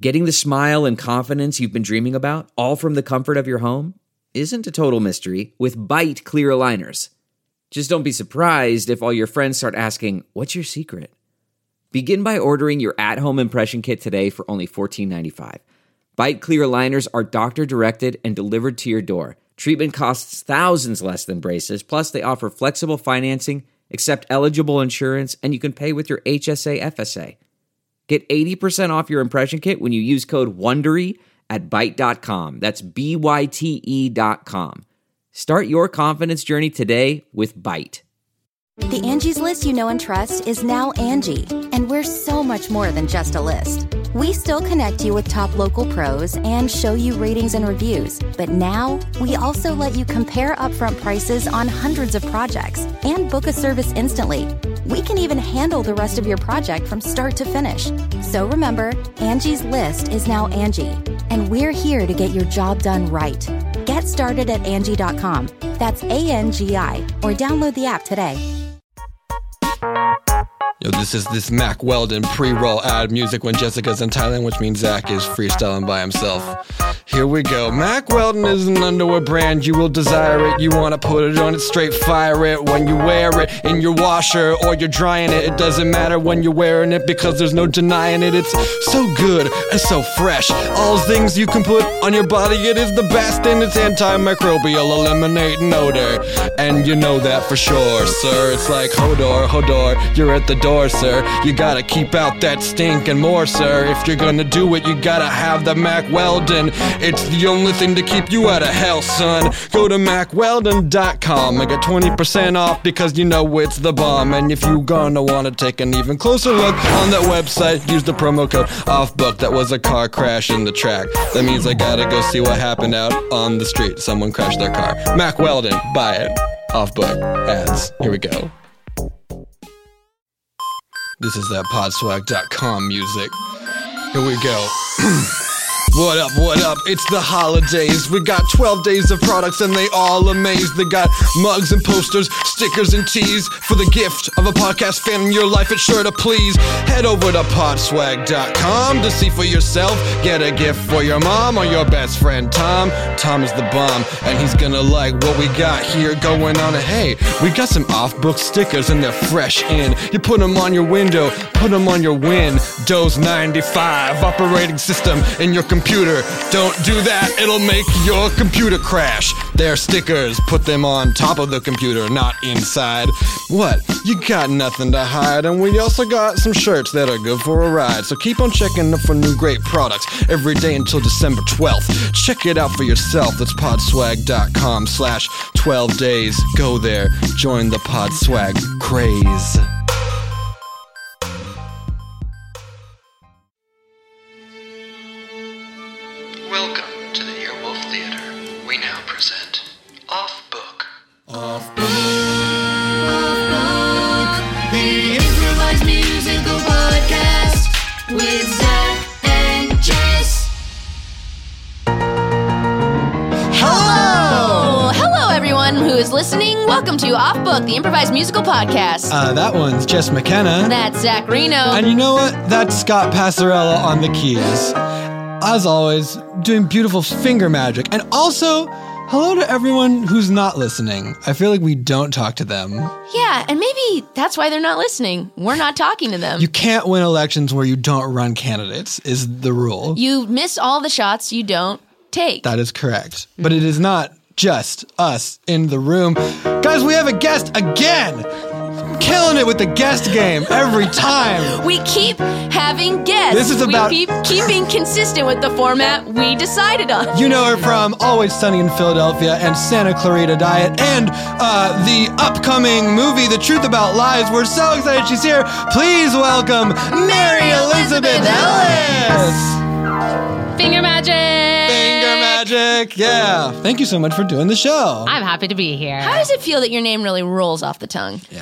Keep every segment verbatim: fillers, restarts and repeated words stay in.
Getting the smile and confidence you've been dreaming about, all from the comfort of your home, isn't a total mystery with Byte clear aligners. Just don't be surprised if all your friends start asking, what's your secret? Begin by ordering your at-home impression kit today for only fourteen ninety-five. Byte clear aligners are doctor-directed and delivered to your door. Treatment costs thousands less than braces, plus they offer flexible financing, accept eligible insurance, and you can pay with your H S A F S A. Get eighty percent off your impression kit when you use code WONDERY at byte dot com. That's B Y T E dot com. Start your confidence journey today with Byte. The Angie's List you know and trust is now Angie, and we're so much more than just a list. We still connect you with top local pros and show you ratings and reviews, but now we also let you compare upfront prices on hundreds of projects and book a service instantly. We can even handle the rest of your project from start to finish. So remember, Angie's List is now Angie, and we're here to get your job done right. Get started at Angie dot com. That's A N G I, or download the app today. Yo, this is this Mac Weldon pre-roll ad music when Jessica's in Thailand, which means Zach is freestyling by himself. Here we go. Mac Weldon is an underwear brand. You will desire it. You want to put it on it, straight fire it. When you wear it in your washer or you're drying it, it doesn't matter when you're wearing it because there's no denying it. It's so good and so fresh. All things you can put on your body, it is the best in its antimicrobial eliminating odor. And you know that for sure, sir. It's like Hodor, Hodor, you're at the door, sir. You gotta keep out that stink and more, sir. If you're gonna do it, you gotta have the Mac Weldon. It's the only thing to keep you out of hell, son. Go to mac weldon dot com and get twenty percent off because you know it's the bomb. And if you gonna wanna take an even closer look on that website, use the promo code OFFBOOK. That was a car crash in the track. That means I gotta go see what happened out on the street. Someone crashed their car. Mac Weldon, buy it. Offbook ads. Here we go. This is that podswag dot com music. Here we go. What up, what up? It's the holidays. We got twelve days of products and they all amaze. They got mugs and posters, stickers and tees. For the gift of a podcast fan in your life, it's sure to please. Head over to podswag dot com to see for yourself. Get a gift for your mom or your best friend Tom. Tom is the bomb and he's gonna like what we got here going on. And hey, we got some off-book stickers and they're fresh in. You put them on your window, put them on your Windows ninety-five operating system in your computer. Computer. Don't do that, it'll make your computer crash. They're stickers, put them on top of the computer, not inside. What? You got nothing to hide, and we also got some shirts that are good for a ride. So keep on checking up for new great products every day until December twelfth. Check it out for yourself. That's podswag dot com slash twelve days. Go there, join the Podswag craze. Welcome to the Earwolf Theater. We now present Off Book. Off Book. Off Book. The improvised musical podcast with Zach and Jess. Hello! Hello, everyone who is listening. Welcome to Off Book, the improvised musical podcast. Uh, that one's Jess McKenna. That's Zach Reno. And you know what? That's Scott Passarella on the keys. As always, doing beautiful finger magic. And also, hello to everyone who's not listening. I feel like we don't talk to them. Yeah, and maybe that's why they're not listening. We're not talking to them. You can't win elections where you don't run candidates, is the rule. You miss all the shots you don't take. That is correct. But it is not just us in the room. Guys, we have a guest again! Killing it with the guest game every time. We keep having guests. This is about... We keep keeping consistent with the format we decided on. You know her from Always Sunny in Philadelphia and Santa Clarita Diet and uh, the upcoming movie, The Truth About Lies. We're so excited she's here. Please welcome Mary Elizabeth Ellis. Finger magic. Finger magic. Yeah. Thank you so much for doing the show. I'm happy to be here. How does it feel that your name really rolls off the tongue? Yeah.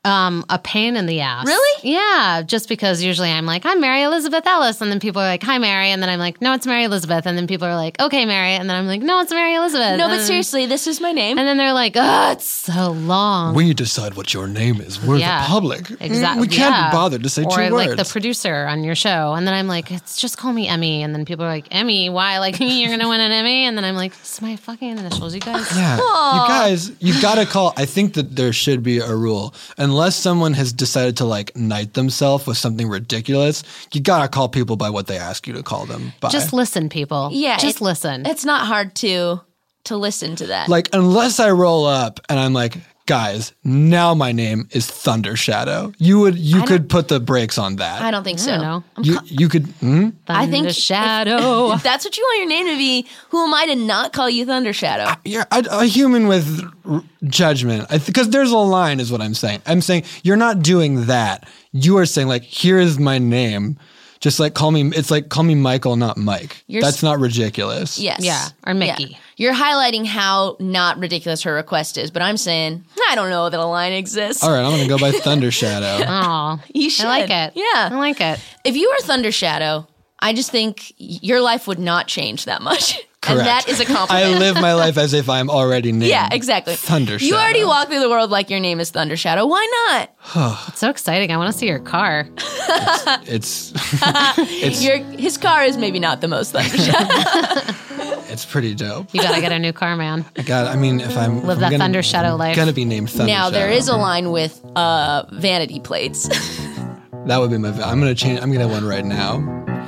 Um, a pain in the ass. Really? Yeah, just because usually I'm like, I'm Mary Elizabeth Ellis, and then people are like, hi, Mary, and then I'm like, no, it's Mary Elizabeth, and then people are like, okay, Mary, and then I'm like, no, it's Mary Elizabeth. No, and but then, seriously, this is my name. And then they're like, oh, it's so long. We decide what your name is. We're Yeah. the public. Exactly. We can't yeah. be bothered to say or two like words. Or like the producer on your show. And then I'm like, it's just call me Emmy. And then people are like, Emmy? Why? Like, you're going to win an Emmy? And then I'm like, it's my fucking initials, you guys. Yeah, you guys, you gotta call. I think that there should be a rule. Unless someone has decided to like knight themselves with something ridiculous, you gotta call people by what they ask you to call them by. Just listen, people. Yeah, Just it- listen. It's not hard to to listen to that. Like, unless I roll up and I'm like, guys, now my name is Thunder Shadow. You would, you could put the brakes on that. I don't think I so. don't know. You, you could. Hmm? I think Thunder if- Shadow. If that's what you want your name to be, who am I to not call you Thunder Shadow? You're a, a human with r- judgment. Because there's a line, is what I'm saying. I'm saying you're not doing that. You are saying like, here is my name. Just like call me. It's like call me Michael, not Mike. You're That's s- not ridiculous. Yes. Yeah, or Mickey. Yeah. You're highlighting how not ridiculous her request is, but I'm saying, I don't know that a line exists. All right, I'm gonna go by Thunder Shadow. Oh, You should. I like it. Yeah. I like it. If you were Thunder Shadow, I just think your life would not change that much. Correct. And that is a compliment. I live my life as if I'm already named. Yeah, exactly. Thunder Shadow. You already walk through the world like your name is Thunder Shadow. Why not? It's so exciting. I want to see your car. It's it's Your his car is maybe not the most Thunder Shadow. it's pretty dope. You got to get a new car, man. I got. I mean, if I'm if Live I'm that gonna, Thunder Shadow life. Gonna be named Thunder Now Shadow. there is a line with uh, vanity plates. That would be my. I'm gonna change. I'm gonna have one right now.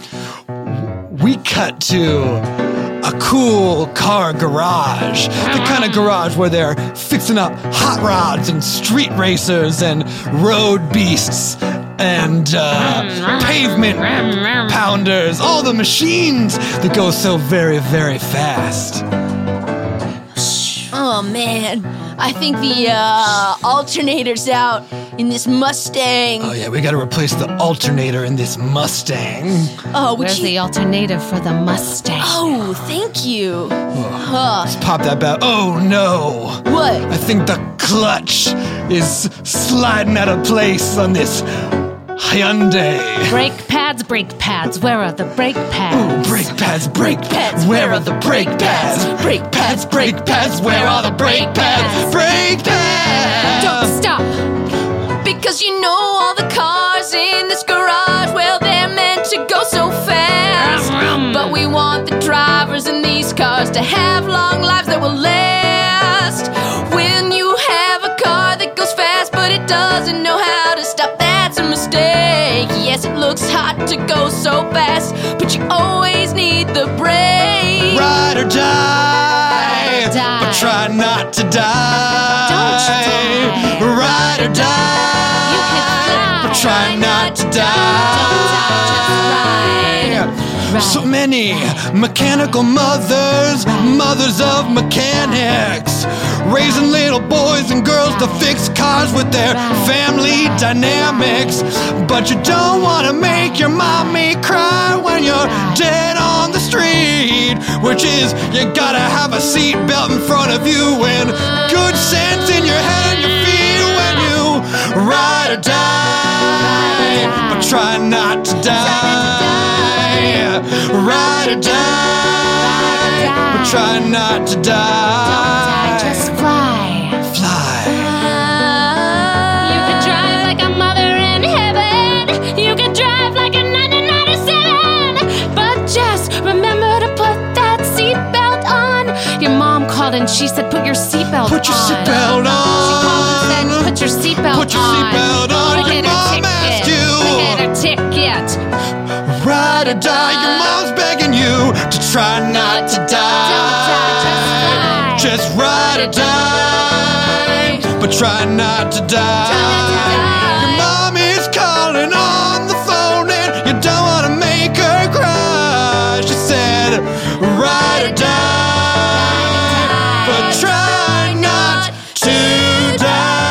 We cut to a cool car garage, the kind of garage where they're fixing up hot rods and street racers and road beasts and uh, pavement pounders, all the machines that go so very, very fast. Oh man, I think the uh, alternator's out in this Mustang. Oh yeah, we gotta replace the alternator in this Mustang. Oh, would Where's you? the alternative for the Mustang? Oh, thank you. Huh. Let's pop that back. Oh no! What? I think the clutch is sliding out of place on this Hyundai. Brake pads, brake pads. Where are the brake pads? Brake pads, brake pads, Where are the brake pads? Brake pads, Brake pads, where are the brake pads? Brake pads! Don't stop. Because you know all the cars in this garage, well, they're meant to go so fast. But we want the drivers in these cars to have long lives that will last. When you have a car that goes fast, but it doesn't know how to stop, that's a mistake. Yes, it looks hot to go so fast, but you always need the brake. Ride or die, Ride or die. but try not to die. Don't you die. Ride or die, You can fly. but try not to die. Don't die, just ride. Ride. So many mechanical mothers, mothers of mechanics, raising little boys and girls to fix cars with their family dynamics. But you don't want to make your mommy cry when you're dead on the street, which is you gotta have a seat belt in front of you and good sense in your head and your feet when you ride or die, but try not to die. Ride or die, but try not to die. Just fly. Fly. You can drive like a mother in heaven. You can drive like a nineteen ninety-seven. But just remember to put that seatbelt on. Your mom called and she said, put your seatbelt on. Put your seatbelt She called and said, on. put your seatbelt on. Put your seatbelt on. Look Your at her mom ticket. asked you. Look at her ticket. Ride or die. Your mom's begging you to try not to Don't die, die. just fly. Just ride or die, but try not to die. Your mom is calling on the phone and you don't want to make her cry. She said, ride or die, but try not to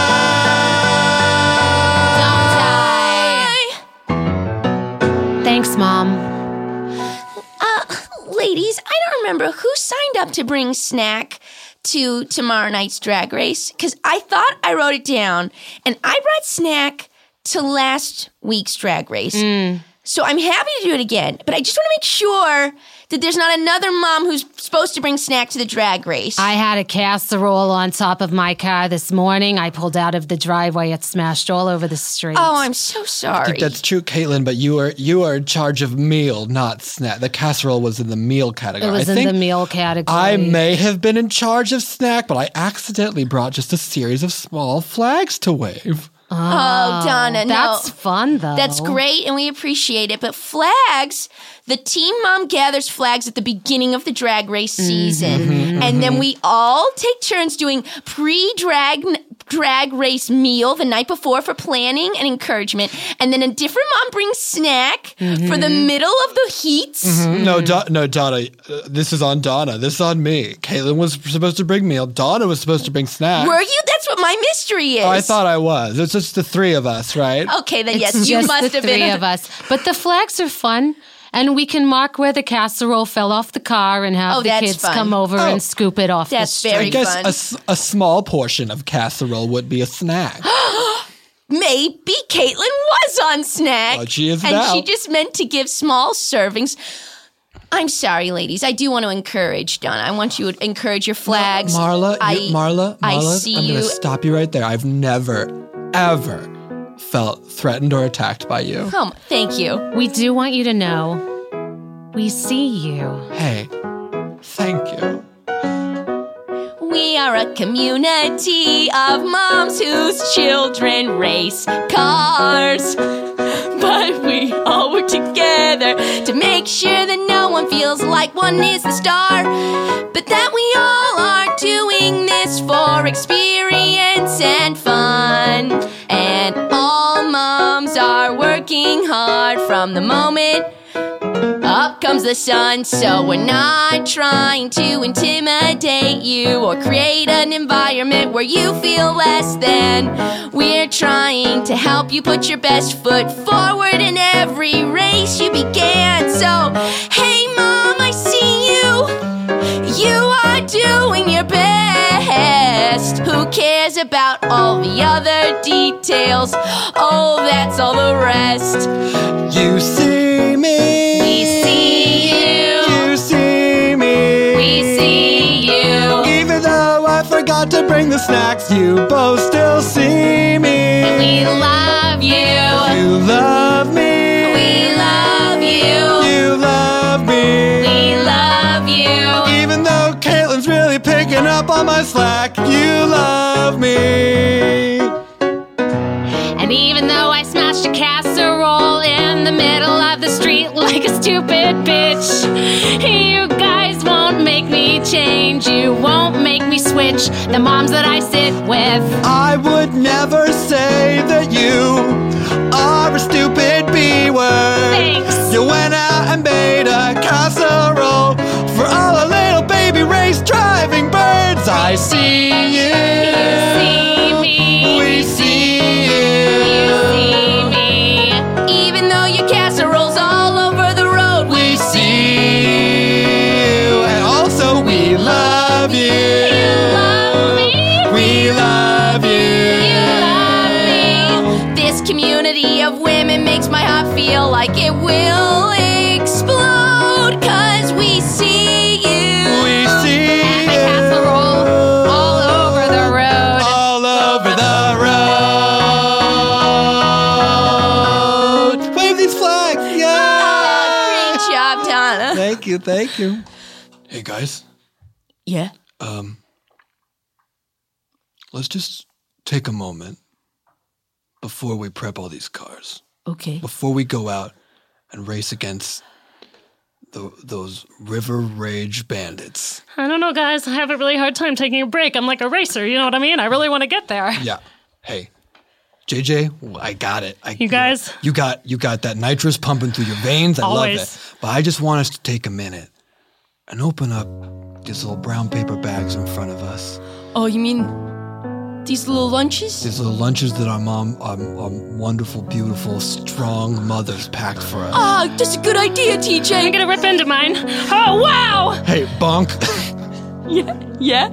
die. Thanks, Mom. Uh, ladies, I don't remember who signed up to bring snack to tomorrow night's drag race because I thought I wrote it down, and I brought snack to last week's drag race. Mm. So I'm happy to do it again, but I just want to make sure that there's not another mom who's supposed to bring snack to the drag race. I had a casserole on top of my car this morning. I pulled out of the driveway. It smashed all over the street. Oh, I'm so I sorry. think that's true, Caitlin, but you are you are in charge of meal, not snack. The casserole was in the meal category. It was I in think the meal category. I may have been in charge of snack, but I accidentally brought just a series of small flags to wave. Oh, Donna, no. That's fun, though. That's great, and we appreciate it. But flags, the team mom gathers flags at the beginning of the drag race season. Mm-hmm, and then we all take turns doing pre-drag drag race meal the night before for planning and encouragement. And then a different mom brings snack Mm-hmm. for the middle of the heats. No, Do- no, Donna. Uh, this is on Donna. This is on me. Caitlin was supposed to bring meal. Donna was supposed to bring snack. Were you? That's what my mystery is. Oh, I thought I was. It's just the three of us, right? Okay, then It's yes, just you must the have three been. of us. But the flags are fun. And we can mark where the casserole fell off the car and have Oh, the that's kids fun. come over Oh. and scoop it off That's the street. very I guess fun. a, s- a small portion of casserole would be a snack. Maybe Caitlin was on snack. Oh, she is and now. she just meant to give small servings. I'm sorry, ladies. I do want to encourage Donna. I want you to encourage your flags. Marla, I, you, Marla, Marla, I see I'm you. going to stop you right there. I've never, ever felt threatened or attacked by you. Come, thank you. We do want you to know we see you. Hey, thank you. We are a community of moms whose children race cars. But we all work together to make sure that no one feels like one is the star. But that we all are doing this for experience and fun. And all moms are working hard from the moment up comes the sun. So we're not trying to intimidate you or create an environment where you feel less than. We're trying to help you put your best foot forward in every race you began. So, hey mom, I see you. You are doing your best. Who cares about all the other details? Oh, that's all the rest. You see me. We see you. You see me. We see you. Even though I forgot to bring the snacks, you both still see me. We love you. You love me. We love you. You love me. We love you. Even though Caitlin's really picking up on my slack, you love me. And even though I smashed a casserole in the middle of the street like a stupid bitch, you guys won't make me change. You won't make me switch the moms that I sit with. I would never say that you are a stupid B-word. Thanks. You went out and made a casserole for all the little baby race driving birds. I see you. You see me. We see You you. see me. Even though your casserole's all over the road, we We see you. And also we love you. You love me. We love you. You love me. This community of women makes my heart feel like it will explode. Cause we see you. We see And the you. casserole all over the road. All over the road. Wave these flags. Oh, Yeah. great job, Donna. Thank you. Thank you. Hey guys, Yeah. um, let's just take a moment before we prep all these cars. Okay. Before we go out and race against the, those river rage bandits. I don't know, guys. I have a really hard time taking a break. I'm like a racer, you know what I mean? I really want to get there. Yeah. Hey, J J, I got it. I, You guys? you got you got that nitrous pumping through your veins. I Always. love it. But I just want us to take a minute and open up these little brown paper bags in front of us. Oh, you mean these little lunches? These little lunches that our mom, our, our wonderful, beautiful, strong mothers packed for us. Ah, that's a good idea, T I'm J. gonna rip into mine. Oh, wow! Hey, bonk. Yeah. Yeah.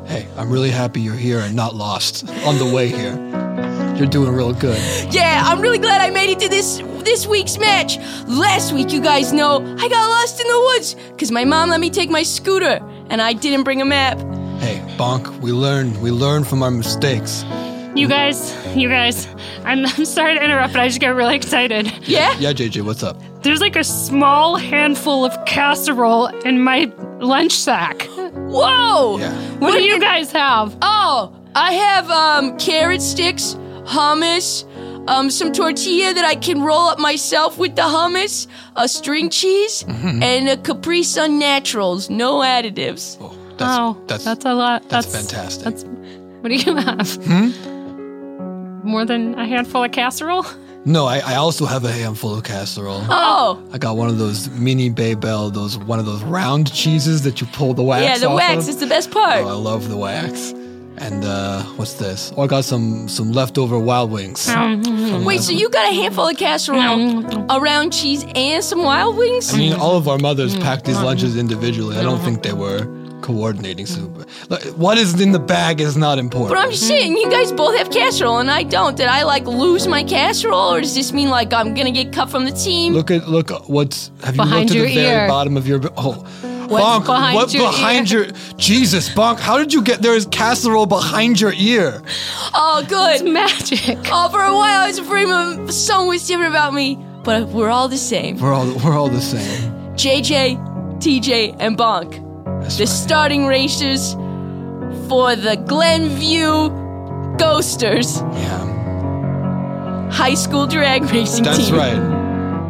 Hey, I'm really happy you're here and not lost on the way here. You're doing real good. Yeah, I'm really glad I made it to this this week's match. Last week, you guys know, I got lost in the woods because my mom let me take my scooter and I didn't bring a map. Hey, Bonk, we learn. We learn from our mistakes. You guys, you guys, I'm, I'm sorry to interrupt, but I just get really excited. Yeah? Yeah, J J, what's up? There's like a small handful of casserole in my lunch sack. Whoa! Yeah. What do you guys have? Oh, I have um carrot sticks, hummus, um some tortilla that I can roll up myself with the hummus, a string cheese, and a Capri Sun Naturals, no additives. Oh, that's, oh, that's, that's a lot. That's, fantastic. That's, what do you have? Hmm? More than a handful of casserole? No, I, I also have a handful of casserole. Oh, I got one of those mini Baybel, those one of those round cheeses that you pull the wax yeah, the off wax of. is the best part. Oh, I love the wax. And uh, what's this? Oh, I got some some leftover Wild Wings. From Wait, the- so you got a handful of casserole, a round cheese, and some wild wings? I mean, all of our mothers Mm. packed these lunches individually. I don't think they were coordinating. So, like, what is in the bag is not important. But I'm just saying, you guys both have casserole and I don't. Did I like lose my casserole, or does this mean like I'm gonna get cut from the team? Look at look. What's have you Behind looked at your the very ear. bottom of your? Oh, What's Bonk, behind what your behind ear? your? Jesus, Bonk, how did you get there? Is casserole behind your ear? Oh, good. Magic. Oh, for a while I was afraid my- someone was different about me, but we're all the same. We're all we're all the same. J J, T J, and Bonk, That's the right. starting racers for the Glenview Ghosters Yeah, high school drag racing that's team. right.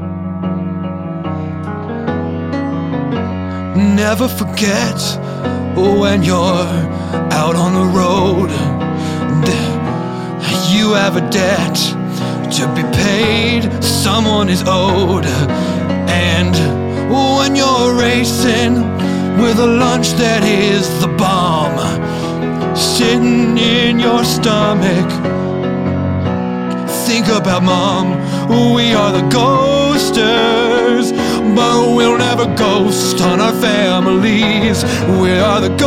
Never forget when you're out on the road that you have a debt to be paid, someone is owed. And when you're racing with a lunch that is the bomb sitting in your stomach, think about mom. We are the ghosters, but we'll never ghost on our families. We are the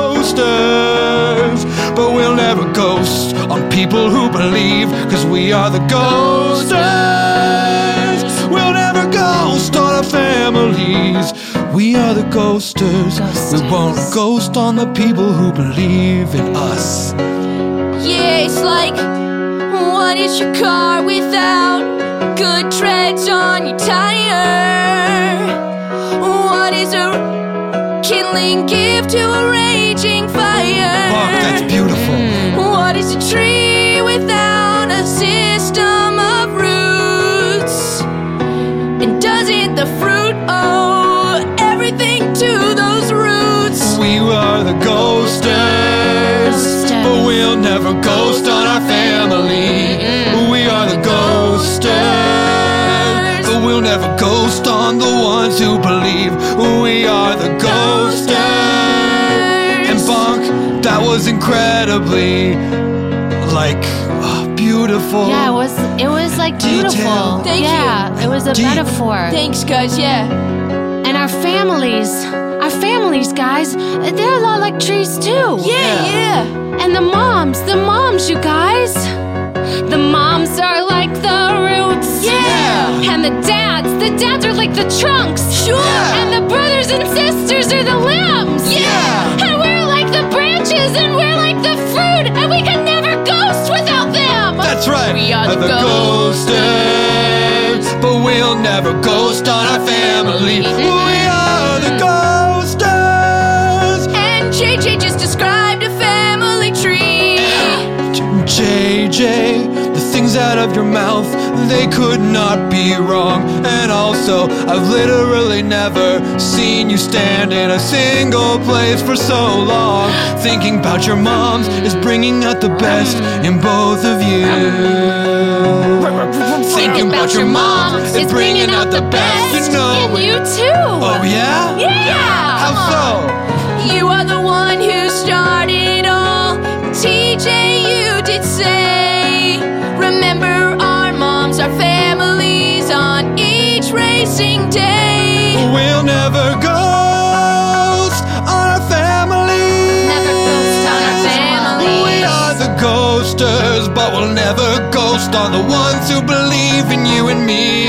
ghosters, but we'll never ghost on people who believe, cause we are the ghosters. We'll never ghost on our families. We are the ghosters. We won't ghost on the people who believe in us. Yeah, it's like, what is your car without good treads on your tire? What is a kindling gift to a raging fire? Fuck, that's beautiful. What is a tree without a system of roots? And doesn't the fruit owe everything to those roots? We are the ghosters, but we'll never ghost on our family. We are the ghosters, but we'll never ghost on the ones who believe. We are the ghosters. And Bonk, that was incredibly, like, oh, beautiful. Yeah, it was. It was like beautiful. Detail. Thank you. yeah, it was a Deep. metaphor. Thanks, guys, yeah. And our families, our families, guys, they're a lot like trees too. Yeah, yeah. And the moms, the moms, you guys, the moms are like the roots. Yeah. And the dads, the dads are like the trunks. Sure. And the brothers and sisters are the limbs. Yeah. And we're like the branches, and we're like the fruit, and we can never ghost without them. That's right. We are the ghosters, but we'll never ghost on our family. We are the ghosters. And J J just described a family tree. J J, the things out of your mouth, they could not be wrong. And also, I've literally never seen you stand in a single place for so long. Thinking about your moms is bringing out the best in both of you. Thinking about your mom is bringing out the best, you know. in you too. Oh yeah? Yeah. How so? You are the one who started all. T J, you did say, remember our moms, our families on each racing day. We'll never ghost on our family. Never ghost on our forever ghost are the ones who believe in you and me.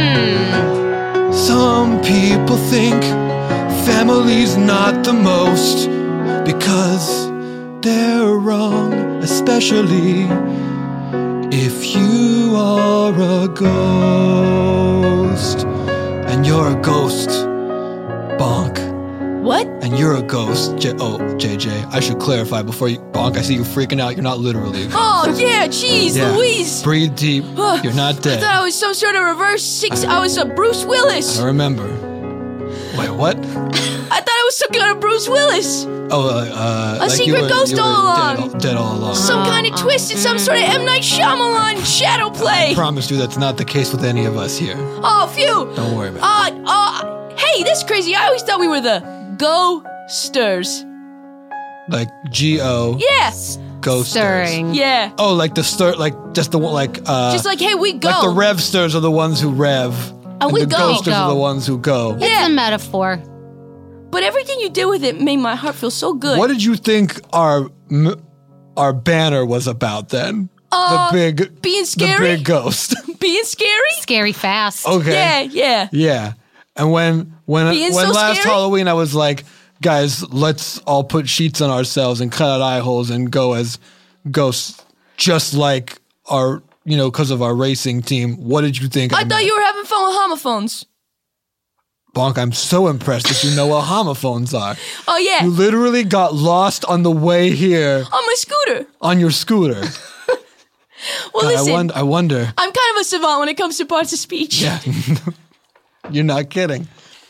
Some people think family's not the most because they're wrong, especially if you are a ghost. And you're a ghost, Bonk. What? And you're a ghost, J- oh, J J. I should clarify before you, Bonk, I see you freaking out. You're not literally. Oh, yeah, jeez, Yeah. Louise. Breathe deep. You're not I dead. thought I was some sort of reverse six. I was a Bruce Willis. I remember. Wait, what? I thought I was some kind of Bruce Willis. Oh, uh, uh, A like secret you were, ghost you were all dead along. all, dead all along. Some kind of twist in some sort of M. Night Shyamalan shadow I play. promise you that's not the case with any of us here. Oh, phew. Don't worry about Uh, uh, hey, that's crazy. I always thought we were the Ghosters. it. Like G O. Yes. Ghosters. Stirring. Yeah. Oh, like the stir, like just the one, like uh, Just like, hey, we go. like the revsters are the ones who rev, and we the go. ghosters Go. are the ones who go. It's Yeah. a metaphor. But everything you did with it made my heart feel so good. What did you think our m- our banner was about then? Uh, the big, being the scary? big ghost. Being scary? Scary fast. Okay. Yeah, yeah. Yeah. And when when Being when so last scary? Halloween I was like, guys, let's all put sheets on ourselves and cut out eye holes and go as ghosts, just like our, you know, because of our racing team. What did you think? I thought you were having fun with homophones. Bonk, I'm so impressed that you know what homophones are. Oh, yeah. You literally got lost on the way here On my scooter. on your scooter. Well, God, listen, I, wonder, I wonder. I'm kind of a savant when it comes to parts of speech. Yeah. You're not kidding.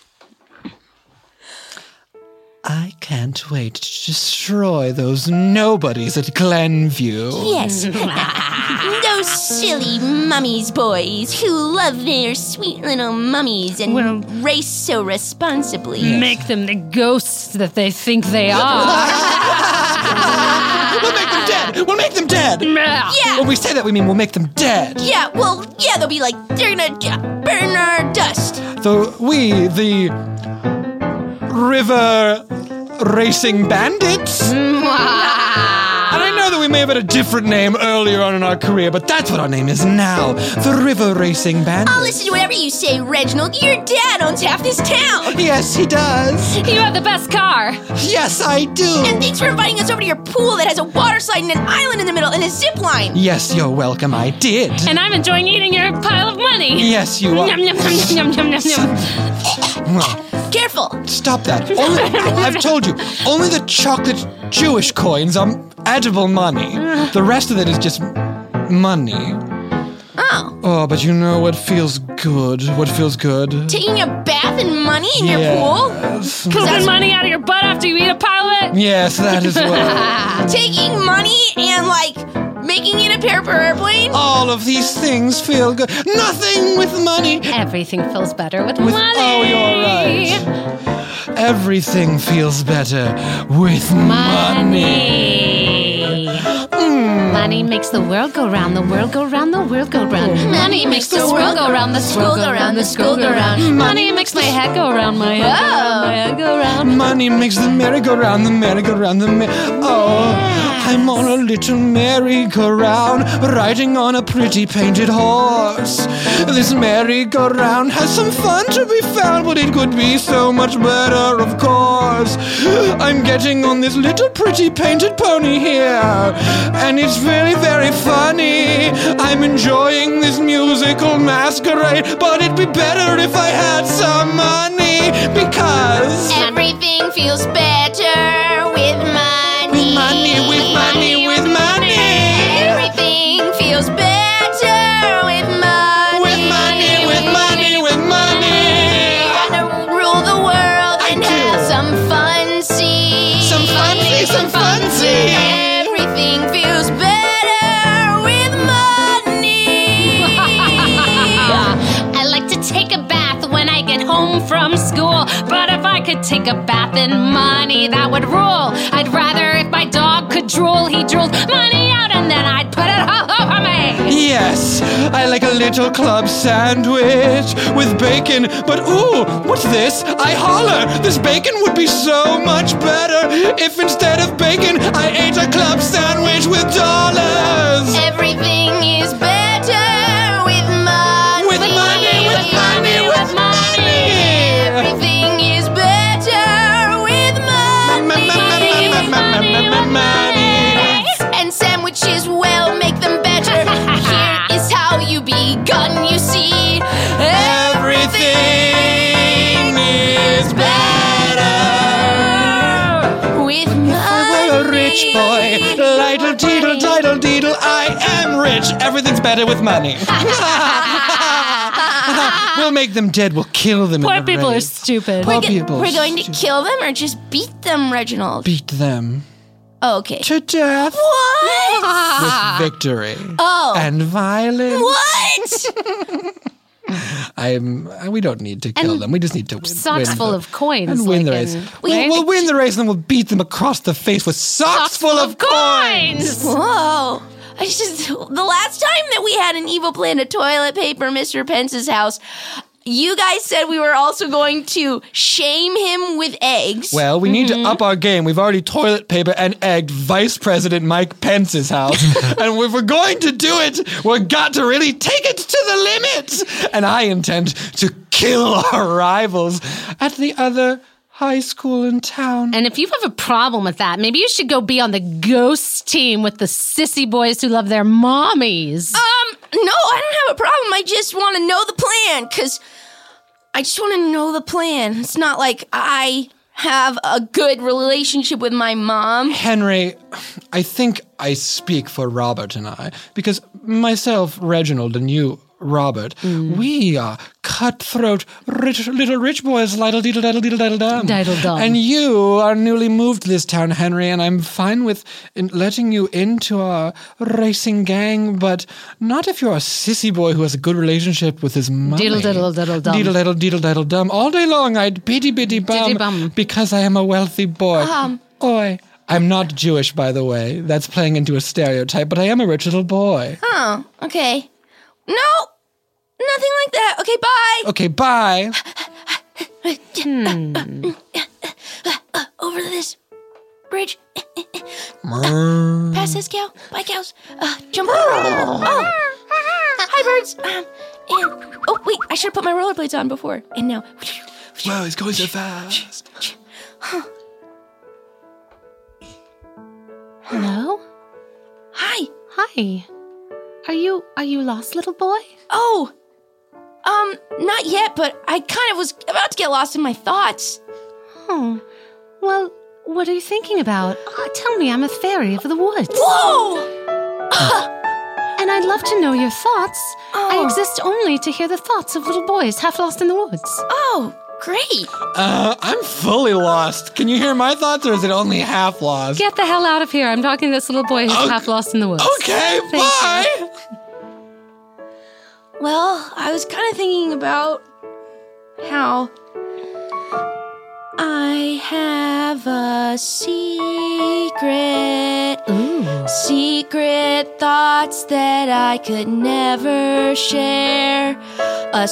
I can't wait to destroy those nobodies at Glenview. Yes. Those silly mummies boys who love their sweet little mummies and Well- race so responsibly. Make them the ghosts that they think they are. We'll make them dead. We'll make them dead. Yeah. When we say that, we mean we'll make them dead. Yeah, well, yeah, they'll be like, they're gonna uh, burn our dust. So we, the river racing bandits. And I know that we may have had a different name earlier on in our career, but that's what our name is now. The River Racing Bandits. I'll listen to whatever you say, Reginald. Your dad owns half this town. Yes, he does. You have the best car. Yes, I do. And thanks for inviting us over to your pool that has a water slide and an island in the middle and a zip line. Yes, you're welcome. I did. And I'm enjoying eating your pile of money. Yes, you are. Yum, yum, yum, yum, yum, yum, yum. Careful. Stop that. Only, I've told you, only the chocolate Jewish coins are edible money. The rest of it is just money. Oh. Oh, but you know what feels good? What feels good? Taking a bath in money in your pool? Yes. Pooping money out of your butt after you eat a pile of it? Yes, that is well. Taking money and, like, making it a paper airplane? All of these things feel good. Nothing with money. Everything feels better with, With, money. oh, you're right. Everything feels better with money. Money makes the world go round, the world go round, the world go round. Money makes the swirl go round, the swirl go round, the skull go round. Money makes my head go round, my head go round, my head go round. Money makes the merry-go-round, the merry-go-round, the mer- Oh, I'm on a little merry-go-round, riding on a pretty painted horse. This merry-go-round has some fun to be found, but it could be so much better, of course. I'm getting on this little pretty painted pony here, and it's very, very funny. I'm enjoying this musical masquerade, but it'd be better if I had some money, because... Everything feels better with money. Money, with money, with money. Everything feels better with money. With money, with money, with money. Gotta rule the world and I do. have some fun, see. Some funsy, some funsy. Everything feels better with money. I like to take a bath when I get home from school, but if I could take a bath in money, that would rule. I'd rather if my dog could drool, he drooled money out and then I'd put it all over me. Yes, I like a little club sandwich with bacon. But ooh, what's this? I holler! This bacon would be so much better if instead of bacon I ate a club sandwich with dollars. Everything is better with money. With money, with money, with money. Everything is better with money. Money. And sandwiches will make them better. Here is how you begun, you see. Everything is better with money. We're a rich boy. Lidle, deedle, diddle, deedle. I am rich. Everything's better with money. We'll make them dead. We'll kill them. Poor in the people are rain. stupid. Poor We're, go- people. we're going to kill them or just beat them, Reginald? Beat them Oh, okay. to death What? with victory Oh. and violence. What? I'm. We don't need to kill And them. We just need to win, socks win full the- of coins, and win like the race. in- We'll, right? we'll win the race, and then we'll beat them across the face with socks, full of coins. Whoa. I just, the last time that we had an evil plan to toilet paper Mister Pence's house, you guys said we were also going to shame him with eggs. Well, we need Mm-hmm. to up our game. We've already toilet paper and egged Vice President Mike Pence's house. And if we're going to do it, we've got to really take it to the limit. And I intend to kill our rivals at the other high school in town. And if you have a problem with that, maybe you should go be on the ghost team with the sissy boys who love their mommies. Um, no, I don't have a problem. I just want to know the plan, because I just want to know the plan. It's not like I have a good relationship with my mom. Henry, I think I speak for Robert and I, because myself, Reginald, and you, Robert, we are cutthroat rich, little rich boys, liddle deedle diddle deedle diddle dum. Diddle dum. And you are newly moved to this town, Henry, and I'm fine with in letting you into our racing gang, but not if you're a sissy boy who has a good relationship with his mommy. Diddle diddle diddle dum. Diddle diddle diddle diddle dum. All day long I'd biddy biddy bum, Diddy bum. because I am a wealthy boy. Um. Oi. I'm not Jewish, by the way. That's playing into a stereotype, but I am a rich little boy. Oh, okay. No, nothing like that. Okay, bye. Okay, bye. Uh, over this bridge. Past this cow. Bye, cows. Uh, jump over. Oh, hi, birds. Um, and oh, wait, I should have put my rollerblades on before. And now. Wow, he's going so fast. Hello? Hi. Hi. Are you are you lost, little boy? Oh, um, not yet, but I kind of was about to get lost in my thoughts. Oh. Well, what are you thinking about? Uh, tell me, I'm a fairy of the woods. Whoa! And I'd love to know your thoughts. I Oh. exist only to hear the thoughts of little boys half lost in the woods. Oh, great. Uh, I'm fully lost. Can you hear my thoughts, or is it only half lost? Get the hell out of here. I'm talking to this little boy who's Okay. half lost in the woods. Okay, Thank bye. Well, I was kind of thinking about how I have a secret, Ooh. secret thoughts that I could never share, a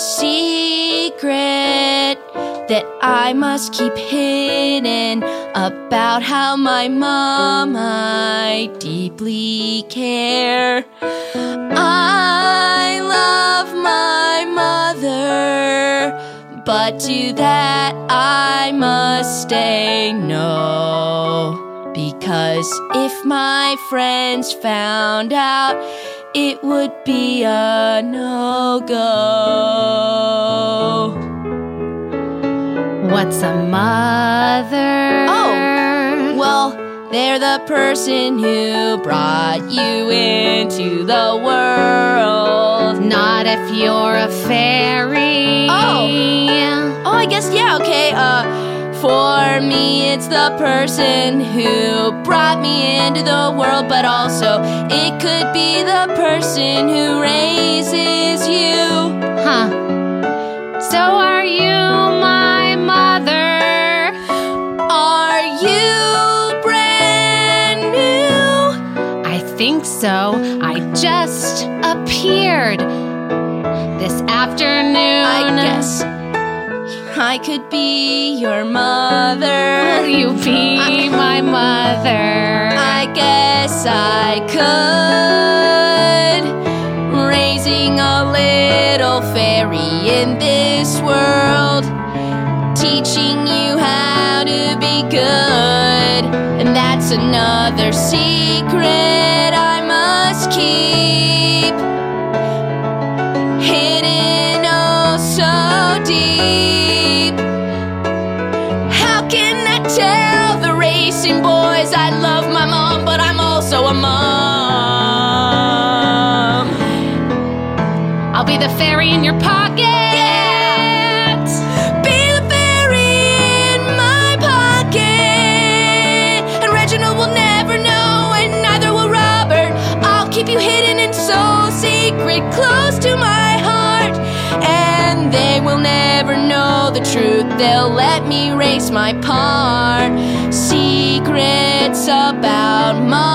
secret that I must keep hidden about how my mom I deeply care. I love my mother, but to that I must say no. Because if my friends found out, it would be a no-go. What's a mother? Oh, well, they're the person who brought you into the world. Not if you're a fairy. Oh. Oh, I guess, yeah, okay. Uh, for me, it's the person who brought me into the world, but also it could be the person who raises you. Huh. So are you my mother? Are you brand new? I think so. I just appeared this afternoon. I guess I could be your mother. Will you be I- my mother? I guess I could. Raising a little fairy in this world, teaching you how to be good. And that's another secret I must keep, hidden oh so deep. How can I tell the racing boys I love my mom, but I'm also a mom? I'll be the fairy in your pocket. Yeah! Be the fairy in my pocket. And Reginald will never know, and neither will Robert. I'll keep you hidden and so secret, close to my heart. And they will never know the truth. They'll let me race my part. Secrets about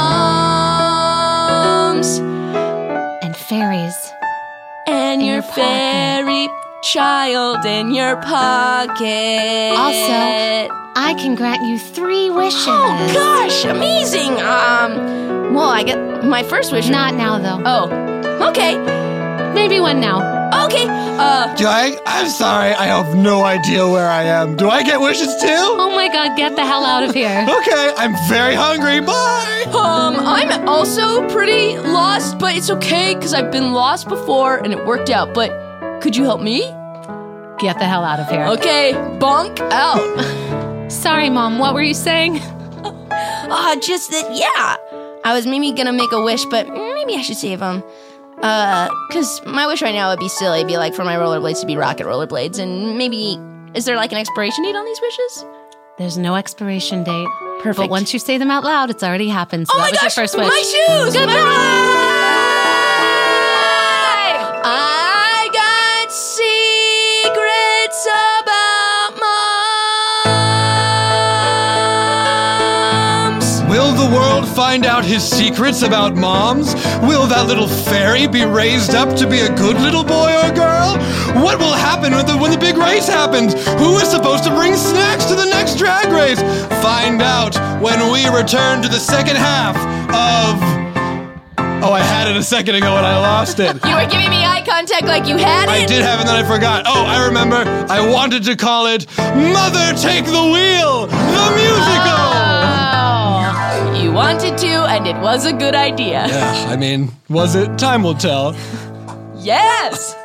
moms And fairies. and In your, your pocket. fairy child in your pocket. Also, I can grant you three wishes. Oh gosh, amazing. Um, well, I get my first wish. Not now, though. Oh, okay, Maybe one now. okay. Uh, Do I? I'm sorry. I have no idea where I am. Do I get wishes too? Oh my god, get the hell out of here. Okay, I'm very hungry. Bye. um, I'm also pretty lost, but it's okay because I've been lost before and it worked out. But could you help me? Get the hell out of here. Okay, bonk out. Sorry, Mom, what were you saying? Uh, just that, yeah. I was maybe gonna make a wish, but maybe I should save them. Uh, cause my wish right now would be silly. It'd be like for my rollerblades to be rocket rollerblades, and maybe, is there like an expiration date on these wishes? There's no expiration date. Perfect. But once you say them out loud, it's already happened. So Oh that my was gosh, your first wish. my shoes! Goodbye! I got secrets about moms. Will the world find out his secrets about moms? Will that little fairy be raised up to be a good little boy or girl? What will happen when the, when the big race happens? Who is supposed to bring snacks to the next drag race? Find out when we return to the second half of... Oh, I had it a second ago and I lost it. You were giving me eye contact like you had it. I did have it and then I forgot. Oh, I remember. I wanted to call it Mother Take the Wheel, the musical. Oh, you wanted to, and it was a good idea. Yeah, I mean, was it? Time will tell. Yes.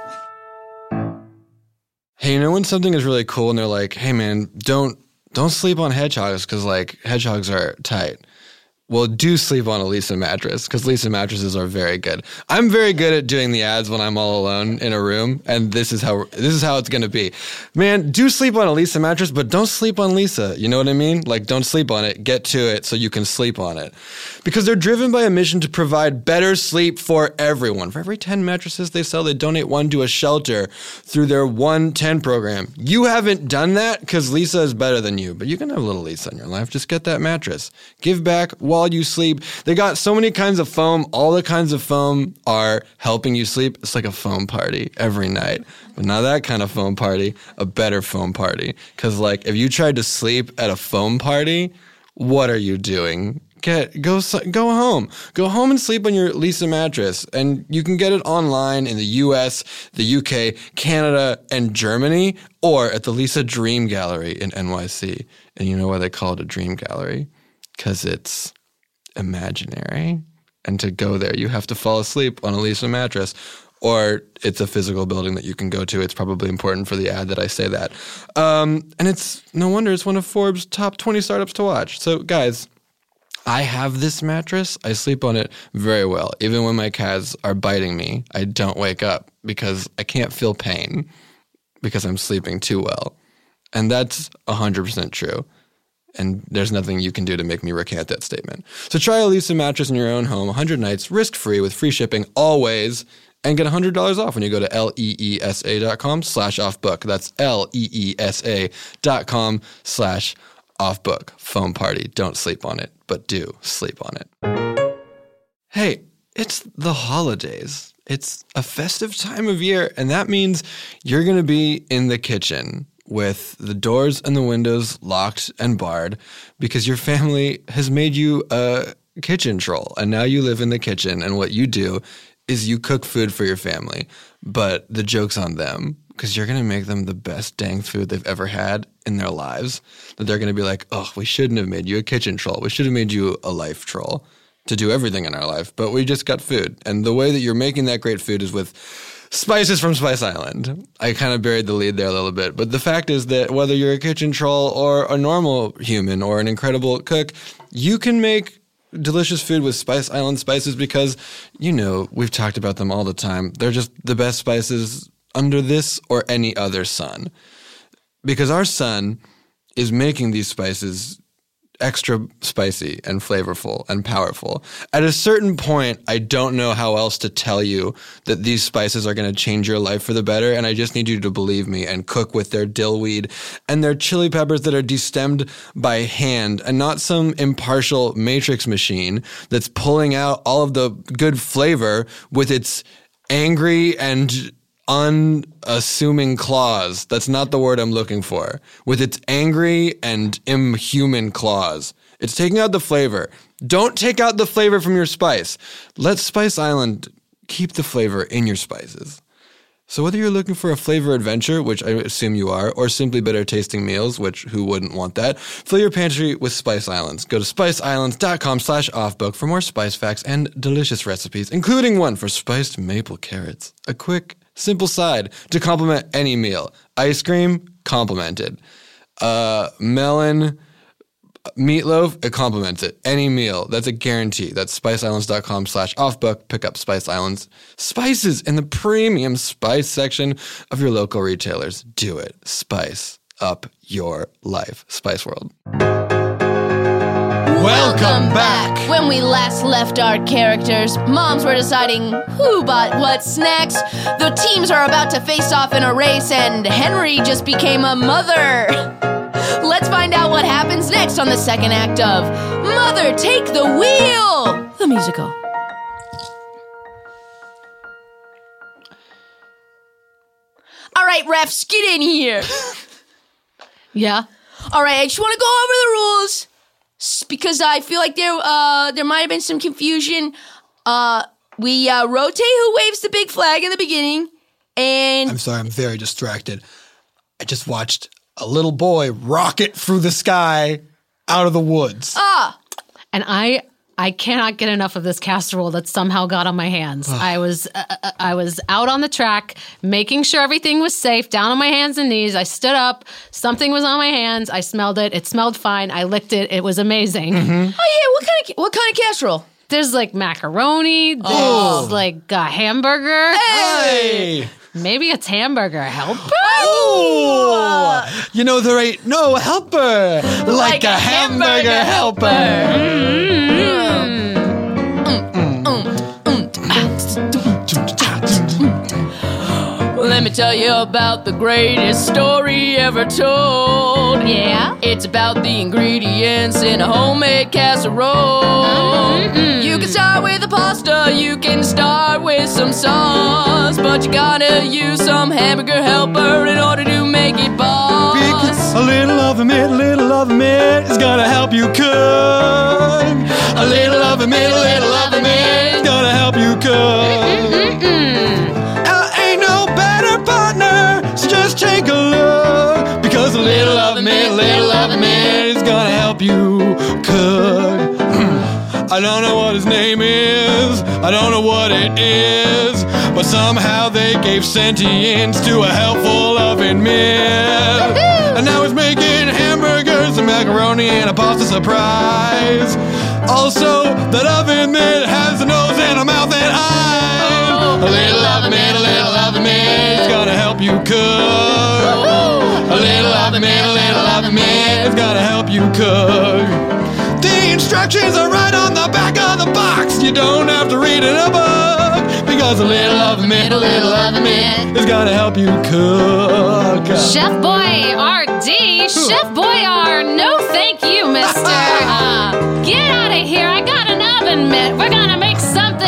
Hey, you know when something is really cool and they're like, hey man, don't don't sleep on hedgehogs because like hedgehogs are tight. Well, do sleep on a Lisa mattress because Lisa mattresses are very good. I'm very good at doing the ads when I'm all alone in a room, and this is how this is how it's gonna be. Man, do sleep on a Lisa mattress, but don't sleep on Lisa. You know what I mean? Like, don't sleep on it. Get to it so you can sleep on it, because they're driven by a mission to provide better sleep for everyone. For every ten mattresses they sell, they donate one to a shelter through their one ten program. You haven't done that because Lisa is better than you, but you can have a little Lisa in your life. Just get that mattress. Give back while you sleep. They got so many kinds of foam. All the kinds of foam are helping you sleep. It's like a foam party every night. But not that kind of foam party, a better foam party. Because like if you tried to sleep at a foam party, what are you doing? Get go go home. Go home and sleep on your Lisa mattress. And you can get it online in the U S, the U K, Canada, and Germany, or at the Lisa Dream Gallery in N Y C. And you know why they call it a dream gallery? Because it's imaginary. And to go there, you have to fall asleep on a Lisa mattress. Or it's a physical building that you can go to. It's probably important for the ad that I say that. Um, and it's no wonder it's one of Forbes' top twenty startups to watch. So guys, I have this mattress. I sleep on it very well. Even when my cats are biting me, I don't wake up because I can't feel pain because I'm sleeping too well. And that's one hundred percent true. And there's nothing you can do to make me recant that statement. So try a Lisa mattress in your own home, one hundred nights, risk-free with free shipping always, and get one hundred dollars off when you go to L-E-E-S-A dot com slash off book. That's L-E-E-S-A dot com slash off book. Foam party. Don't sleep on it, but do sleep on it. Hey, It's the holidays. It's a festive time of year, and that means you're going to be in the kitchen with the doors and the windows locked and barred because your family has made you a kitchen troll, and now you live in the kitchen, and what you do is you cook food for your family, but the joke's on them because you're going to make them the best dang food they've ever had in their lives, that they're going to be like, oh, we shouldn't have made you a kitchen troll. We should have made you a life troll to do everything in our life, but we just got food. And the way that you're making that great food is with spices from Spice Island. I kind of buried the lead there a little bit, but the fact is that whether you're a kitchen troll or a normal human or an incredible cook, you can make delicious food with Spice Island spices because, you know, we've talked about them all the time. They're just the best spices under this or any other sun. Because our sun is making these spices extra spicy and flavorful and powerful. At a certain point, I don't know how else to tell you that these spices are going to change your life for the better, and I just need you to believe me and cook with their dillweed and their chili peppers that are destemmed by hand and not some impartial matrix machine that's pulling out all of the good flavor with its angry and unassuming claws. That's not the word I'm looking for. With its angry and inhuman claws. It's taking out the flavor. Don't take out the flavor from your spice. Let Spice Island keep the flavor in your spices. So whether you're looking for a flavor adventure, which I assume you are, or simply better tasting meals, which who wouldn't want that, fill your pantry with Spice Islands. Go to spiceislands.com slash offbook for more spice facts and delicious recipes, including one for spiced maple carrots. A quick simple side to complement any meal. Ice cream, complimented. Uh, melon, meatloaf, it complements it. Any meal, that's a guarantee. That's spiceislands.com slash offbook. Pick up Spice Islands spices in the premium spice section of your local retailers. Do it. Spice up your life. Spice World. Welcome back! When we last left our characters, moms were deciding who bought what snacks. The teams are about to face off in a race, and Henry just became a mother. Let's find out what happens next on the second act of Mother, Take the Wheel! The musical. All right, refs, get in here. Yeah? All right, I just want to go over the rules. Because I feel like there uh, there might have been some confusion. Uh, we uh, rotate who waves the big flag in the beginning, and... I'm sorry, I'm very distracted. I just watched a little boy rocket through the sky out of the woods. Ah! And I I cannot get enough of this casserole that somehow got on my hands. I was uh, I was out on the track, making sure everything was safe, down on my hands and knees. I stood up. Something was on my hands. I smelled it. It smelled fine. I licked it. It was amazing. Mm-hmm. Oh, yeah. What kind of what kind of casserole? There's like macaroni. There's Oh. like a hamburger. Hey! Maybe it's hamburger helper. Oh! You know, there ain't no helper like, Like a a hamburger, hamburger helper. Let me tell you about the greatest story ever told. Yeah? It's about the ingredients in a homemade casserole. You can start with the pasta, you can start with some sauce, but you gotta use some hamburger helper in order to make it boss. Because a little of a mint, a little of a mint is gonna help you cook. A little of a mint, a little of a mint is gonna help you cook. Uh, ain't no better partner, so just take a look. Because a little of a mint, a little of a mint is gonna help you cook. I don't know what his name is, I don't know what it is, but somehow they gave sentience to a helpful oven mitt. And now he's making hamburgers and macaroni and a pasta surprise. Also, that oven mitt has a nose and a mouth and eyes. A little oven mitt, a little oven mitt is gonna help you cook. A little oven mitt, a little oven mitt is gonna help you cook. The instructions are right on the back of the box. You don't have to read it in a book, because a little oven mitt, a little oven mitt is gonna help you cook. Chef Boy R D, Chef Boy R, no thank you, mister. Uh, get out of here, I got an oven mitt. We're gonna make something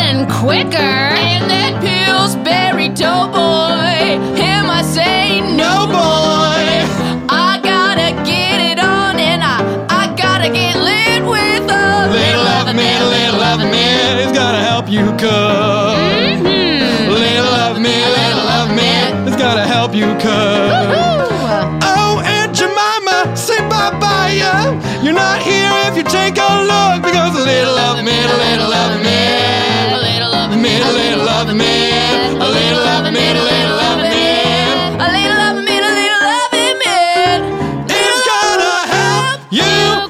even quicker. And that Pillsbury Doughboy, him I say no boy. I gotta get it on and I, I gotta get lit with a Little love me, little love me, it's gonna help you cook. Mm-hmm. Little love me, little love me, it's gonna help you cook. Oh, Aunt Jemima, say bye-bye, yeah. You're not here if you take a look, because little love me, little love me, a little love me, little love me, a little love me, little love me, a little love me, a little love me. it's gonna help you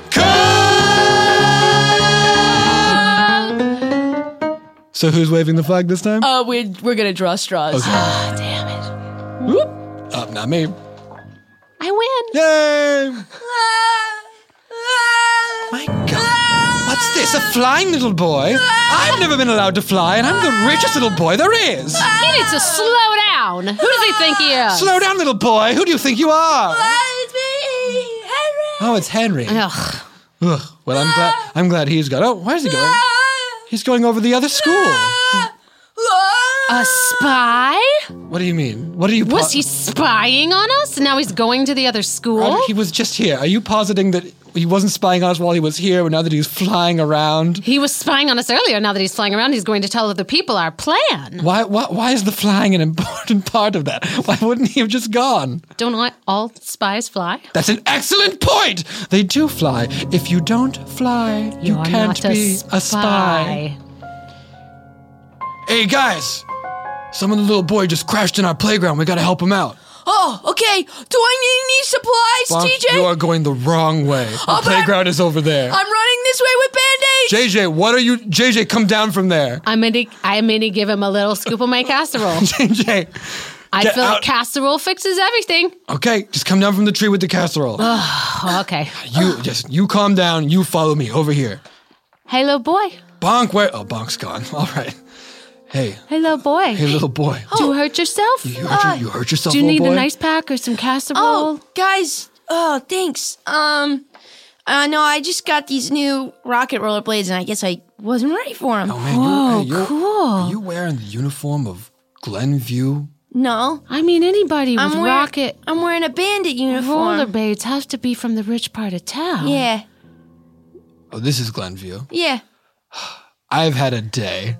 cook. So who's waving the flag this time? Uh, we're, we're gonna draw straws. Okay. Ah, damn it. Whoop. Up, not me. I win. Yay! My God, what's this? A flying little boy? I've never been allowed to fly, and I'm the richest little boy there is. He needs to slow down. Who does he think he is? Slow down, little boy. Who do you think you are? It's me, Henry. Oh, it's Henry. Ugh. Ugh. Well, I'm glad. I'm glad he's got. Oh, where's he going? He's going over the other school. A spy? What do you mean? What are you? Was po- he spying on us? And now he's going to the other school? Uh, He was just here. Are you positing that he wasn't spying on us while he was here, but now that he's flying around? He was spying on us earlier. Now that he's flying around, he's going to tell other people our plan. Why? Why? Why is the flying an important part of that? Why wouldn't he have just gone? Don't all- all spies fly? That's an excellent point. They do fly. If you don't fly, you You're can't not be a spy. Hey guys, some of the little boy just crashed in our playground. We gotta help him out. Oh, okay. Do I need any supplies, Bonk, T J? you are going the wrong way. The Oh, but playground is over there. I'm running this way with Band-Aids. J J, what are you? J J, come down from there. I'm going to I'm gonna give him a little scoop of my casserole. J J, I get feel out. like casserole fixes everything. Okay, just come down from the tree with the casserole. Oh, okay. You just you calm down. You follow me over here. Hey, little boy. Bonk, where? Oh, Bonk's gone. All right. Hey, Hey, little boy. hey, little boy. Do you hurt yourself? You hurt, your- you hurt yourself, Do you little need boy? an ice pack or some casserole? Oh, guys. Oh, thanks. Um, uh, no, I just got these new rocket rollerblades, and I guess I wasn't ready for them. Oh man, Whoa, you're, hey, you're, cool. Are you wearing the uniform of Glenview? No, I mean, anybody with I'm wearing, rocket I'm wearing a bandit uniform. rollerblades has to be from the rich part of town. Yeah, Oh, this is Glenview. yeah. I've had a day.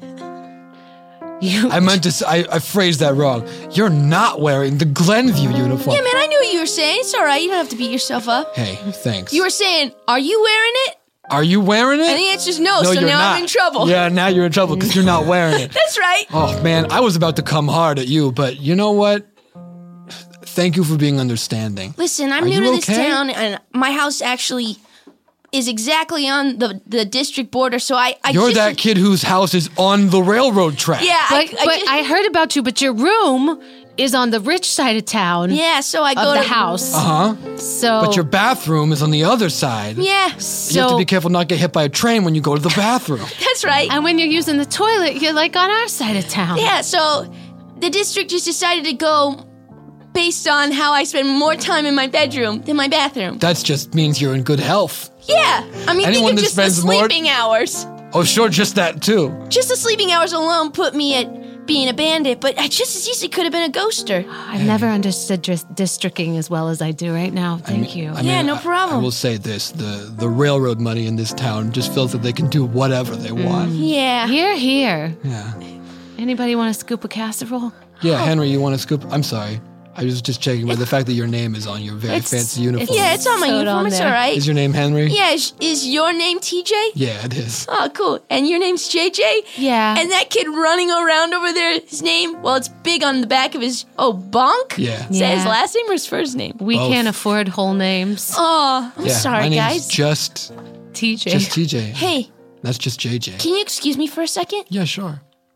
You, I meant to. s- I, I phrased that wrong. You're not wearing the Glenview uniform. Yeah, man, I knew what you were saying. It's all right. You don't have to beat yourself up. Hey, thanks. You were saying, are you wearing it? Are you wearing it? And the answer's no, so you're now not. I'm in trouble. Yeah, now you're in trouble because you're not wearing it. That's right. Oh man, I was about to come hard at you, but you know what? Thank you for being understanding. Listen, I'm Are new you to this okay? town, and my house actually is exactly on the, the district border, so I, I You're just... that kid whose house is on the railroad track. Yeah, but, I, I but just- I heard about you, but your room is on the rich side of town. Yeah, so I Of go the to... house. Uh huh. So But your bathroom is on the other side. Yeah, You have so to be careful not to get hit by a train when you go to the bathroom. that's right. and when you're using the toilet, you're like on our side of town. Yeah, so the district just decided to go based on how I spend more time in my bedroom than my bathroom. That just means you're in good health. Yeah, I mean, Anyone think that of just the spends more- sleeping hours. Oh, sure, just that too. Just the sleeping hours alone put me at being a bandit, but I just as easily could have been a ghoster. I've never understood dis- districting as well as I do right now. Thank you. I Yeah, mean, no I- problem. I will say this: the the railroad money in this town just feels that they can do whatever they want. Yeah. Here, here. Yeah, Anybody want a scoop of casserole? yeah. Henry, you want to scoop? I'm sorry, I was just checking by the fact that your name is on your very It's- fancy uniform. Yeah, it's on my Sewed uniform. on It's there. all right. Is your name Henry? Yeah, is, is your name T J? Yeah, it is. Oh, cool. And your name's J J? Yeah. And that kid running around over there, his name, well, it's big on the back of his, oh, Bonk? Yeah. Is that his Yeah. last name or his first name? We Both. can't afford whole names. Oh, I'm yeah, sorry, my name's guys. Just, T J. just T J. Hey, That's just J J. can you excuse me for a second? Yeah, sure.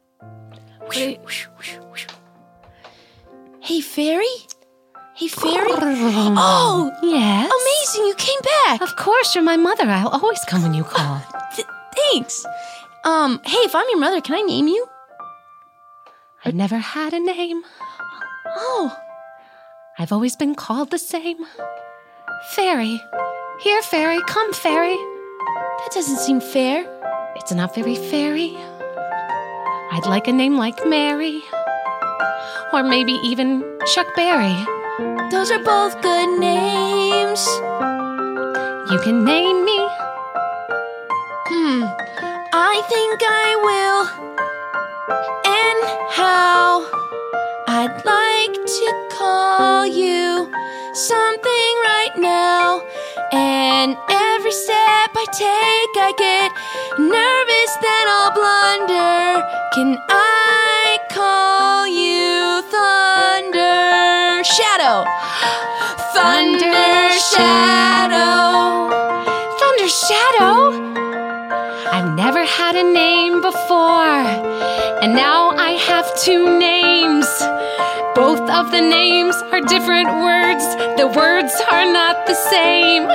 Hey, Fairy? Hey, Fairy? Oh, Yes. amazing, you came back. Of course, you're my mother. I'll always come when you call. Th- thanks. Um, hey, if I'm your mother, can I name you? I never had a name. Oh, I've always been called the same. Fairy. Here, Fairy. Come, Fairy. that doesn't seem fair. It's not very fairy. I'd like a name like Mary. Or maybe even Chuck Berry. Those are both good names. You can name me. Hmm, I think I will. And how? I'd like to call you something right now. And every step I take, I get nervous that I'll blunder. Can I call you Thunder Shadow? Thunder Shadow. Thunder Shadow? I've never had a name before, and now I have two names. Both of the names are different words. The words are not the same.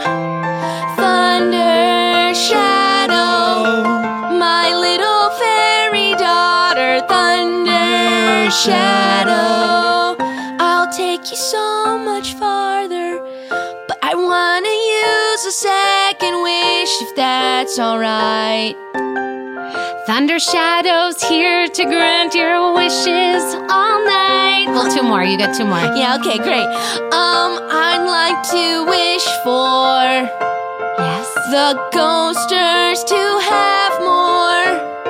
Thunder Shadow, my little fairy daughter. Thunder Shadow, I'll take you so much farther, but I wanna use a second wish if that's alright. Thunder Shadow's here to grant your wishes all night. Well, two more. You got two more. Yeah, okay, great. Um, I'd like to wish for Yes? the ghosters to have more,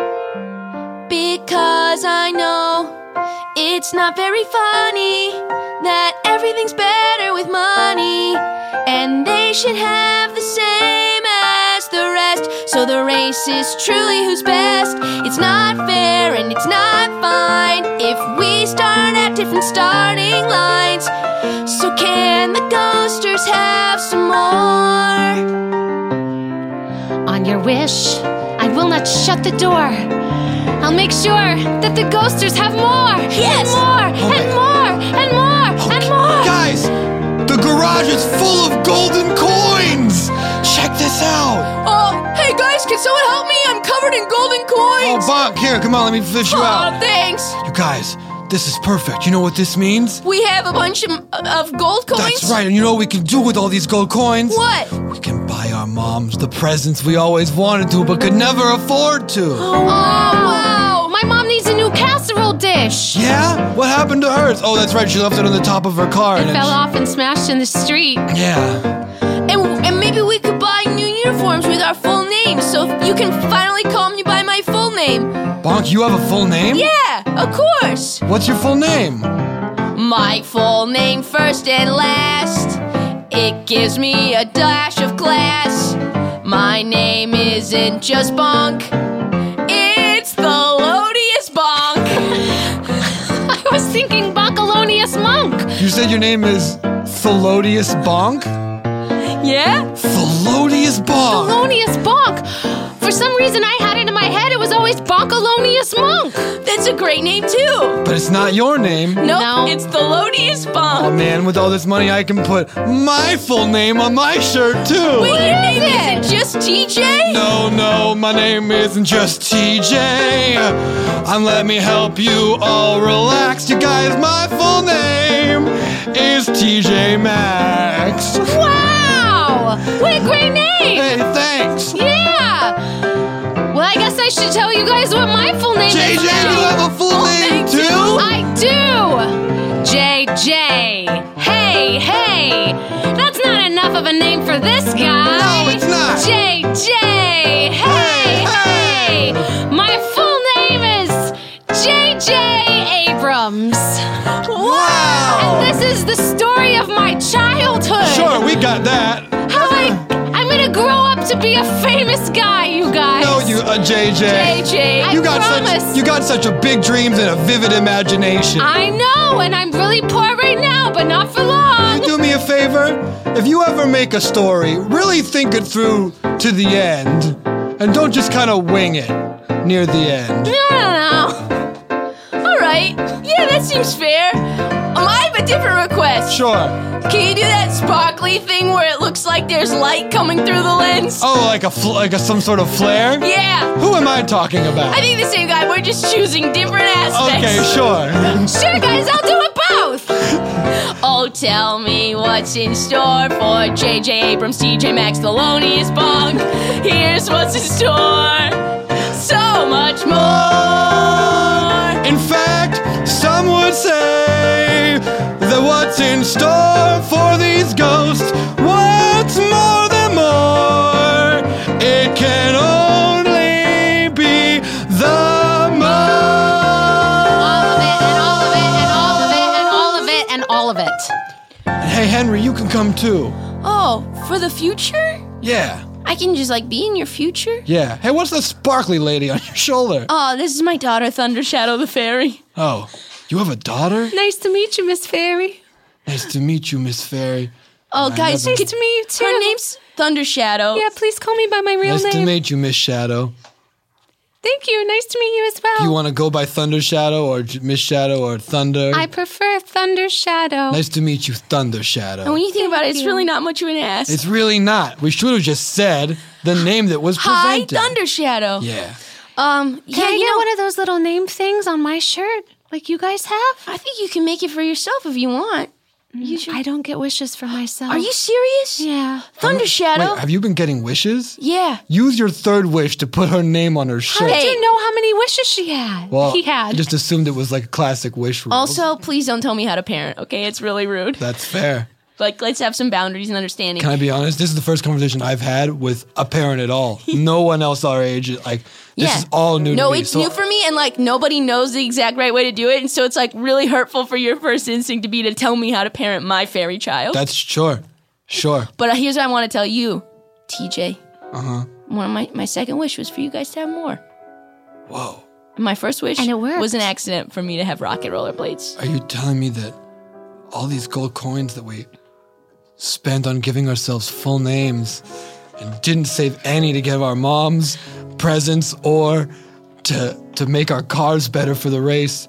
because I know it's not very funny that everything's better with money, and they should have the same as the rest. So the race is truly who's best. It's not fair and it's not fine if we start at different starting lines. So can the ghosters have some more? On your wish, I will not shut the door. I'll make sure that the ghosters have more. Yes. And more, and more, and more, and more. Guys, the garage is full of golden coins. Check this out. Oh, hey guys, can someone help me? I'm covered in golden coins. Oh, Bonk, here, come on, let me fish you Aw, out. thanks. You guys, this is perfect. You know what this means? We have a bunch of, of gold coins. That's right, and you know what we can do with all these gold coins? What? We can buy our moms the presents we always wanted to but could never afford to. Oh, wow. My mom needs a new casserole dish. Yeah? What happened to hers? Oh, that's right, she left it on the top of her car. It and fell she- off and smashed in the street. Yeah. And, and maybe we could buy new uniforms with our full names, so you can finally call me by my full name. Bonk, you have a full name? Yeah, of course. What's your full name? My full name first and last. It gives me a dash of class. My name isn't just Bonk. It's Thelodious Bonk. I was thinking Bonkalonius Monk. You said your name is Thelodious Bonk? Yeah? Thelodious Bonk! Thelonious Bonk. For some reason, I had it in my head. It was always Bonkalonius Monk. That's a great name too. But it's not your name. Nope, No. it's Thelodious Oh Bonk. man, with all this money I can put my full name on my shirt too! Wait, your name is isn't just T J? No, no, my name isn't just T J. And let me help you all relax. You guys, my full name is T J Maxx. Wow. What a great name. Hey, thanks. Yeah. Well, I guess I should tell you guys what my full name J is. J, you have a full name too? I do. J J. Hey, hey. That's not enough of a name for this guy. No, it's not. J J. Hey, hey. My full name is J J Abrams. Wow! And this is the story of my childhood. Sure, we got that. How I, I'm gonna grow up to be a famous guy, you guys. No, you, uh, J J. J J. I You got promise. such you got such a big dreams and a vivid imagination. I know, and I'm really poor right now, but not for long. You do me a favor? If you ever make a story, really think it through to the end. And don't just kind of wing it near the end. I don't know. All right. Yeah, that seems fair. Um, I have a different request. Sure. Can you do that sparkly thing where it looks like there's light coming through the lens? Oh, like a fl- like a some sort of flare? Yeah. Who am I talking about? I think the same guy. We're just choosing different aspects. Okay, sure. Sure, guys, I'll do it both. Oh, tell me what's in store for J J Abrams, T J Maxx, Thelonious Bonk. Here's what's in store. So much more. what's in store for these ghosts? What's more than more? It can only be the most. All of it, and all of it, and all of it, and all of it, and all of it. Hey, Henry, you can come too. Oh, for the future? Yeah, I can just like be in your future? yeah. Hey, what's the sparkly lady on your shoulder? Oh, this is my daughter, Thunder Shadow the Fairy. Oh, you have a daughter? Nice to meet you, Miss Fairy. Nice to meet you, Miss Fairy. Oh, I guys, never- could- To meet you too. her name's Thunder Shadow. Yeah, please call me by my real Nice to name. meet you, Miss Shadow. Thank you. Nice to meet you as well. Do you want to go by Thunder Shadow or J- Miss Shadow or Thunder? I prefer Thunder Shadow. Nice to meet you, Thunder Shadow. And when you think about it, it's you. really not much of an ass. It's really not. We should have just said the name that was Hi, presented. Thunder Shadow. Yeah. Um, yeah, Can I you get know, one of those little name things on my shirt, like you guys have? I think you can make it for yourself if you want. You should. I don't get wishes for myself. Are you serious? Yeah. Thunder Shadow? Wait, have you been getting wishes? Yeah. Use your third wish to put her name on her How shirt. did Hey. you know how many wishes she had? Well, he had. I just assumed it was like a classic wish rule. Also, please don't tell me how to parent, okay? It's really rude. That's fair. Like, let's have some boundaries and understanding. Can I be honest? This is the first conversation I've had with a parent at all. No one else our age. Like, this yeah. is all new no, to me. it's So- new for me, and like nobody knows the exact right way to do it, and so it's like really hurtful for your first instinct to be to tell me how to parent my fairy child. That's sure. Sure. But uh, here's what I want to tell you, T J. Uh huh. One of my my second wish was for you guys to have more. Whoa. And my first wish And it worked. was an accident for me to have rocket rollerblades. Are you telling me that all these gold coins that we spent on giving ourselves full names and didn't save any to give our moms presents or to to make our cars better for the race,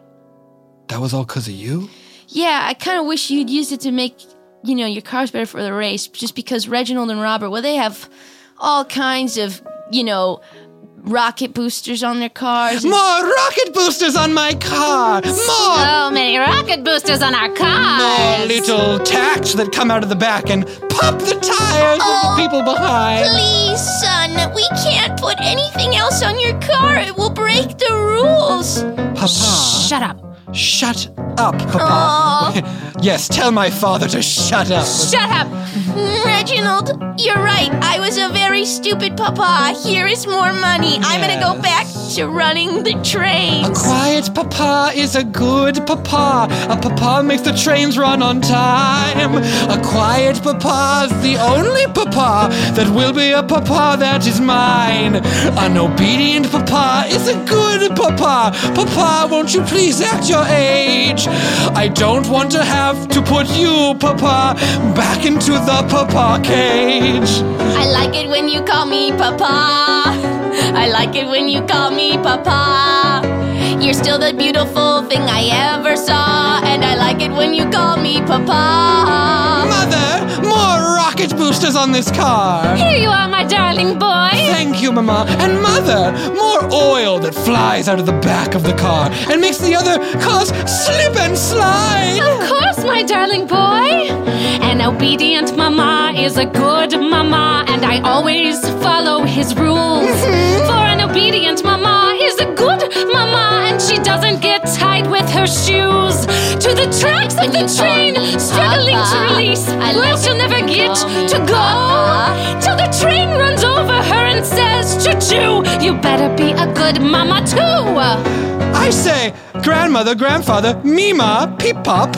that was all because of you? Yeah, I kind of wish you'd used it to make, you know, your cars better for the race, just because Reginald and Robert, well, they have all kinds of, you know, rocket boosters on their cars. More rocket boosters on my car! More! So many rocket boosters on our More cars. little tacks that come out of the back and pop the tires Oh, of the people behind. Please, son, we can't put anything else on your car. It will break the rules. Papa. Shut up. Shut up, Papa. Yes, tell my father to shut up. Shut up. Reginald, you're right. I was a very stupid papa. Here is more money. I'm gonna go back to running the trains. A quiet papa is a good papa. A papa makes the trains run on time. A quiet papa is the only papa that will be a papa that is mine. An obedient papa is a good papa. Papa, won't you please act your age? I don't want to have to put you, papa, back into the papa cage. I like it when you call me papa. I like it when you call me papa. You're still the beautiful thing I ever saw, and I like it when you call me papa. Mother, more rocket boosters on this car. Here you are, my darling boy. Thank you, Mama. And Mother, more oil that flies out of the back of the car and makes the other cars slip and slide. Of course, my darling boy. An obedient mama is a good mama, and I always follow his rules. For an obedient mama is a good mama, and she doesn't get tied with her shoes to the tracks of the train, struggling to release. Well, she'll never get to go till the train runs over her and says, choo-choo, you better be a good mama too. I say, grandmother, grandfather, Mima, peep-pop.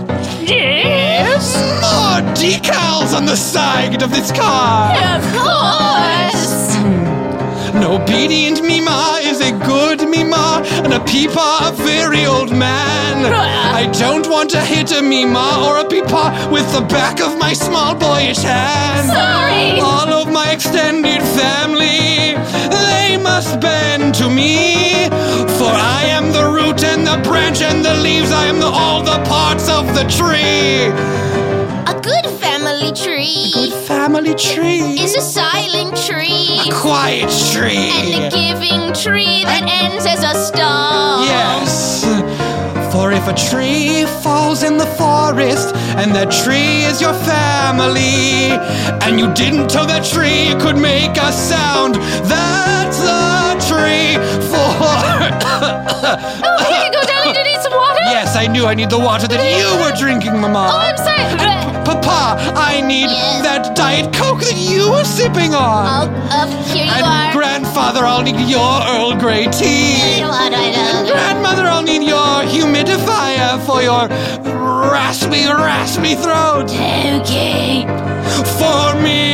Yes? More decals on the side of this car. Of course. An obedient Mima is a good Mima, and a Peepa a very old man. I don't want to hit a Mima or a Peepa with the back of my small boyish hand. Sorry. All of my extended family, they must bend to me, for I am the root and the branch and the leaves. I am the, all the parts of the tree. A good family tree Good family tree. is a silent tree. A quiet tree. And a giving tree that ends as a star. Yes. For if a tree falls in the forest, and that tree is your family, and you didn't tell that tree it could make a sound, that's a tree for... Oh, here you go, darling. Do you need some water? Yes, I I knew I need the water that you were drinking, Mama. Oh, I'm sorry. Papa, I need Yes. that Diet Coke that you were sipping on. Oh, uh, here you and are. Grandfather, I'll need your Earl Grey tea. And Grandmother, I'll need your humidifier for your raspy, raspy throat. Okay. For me.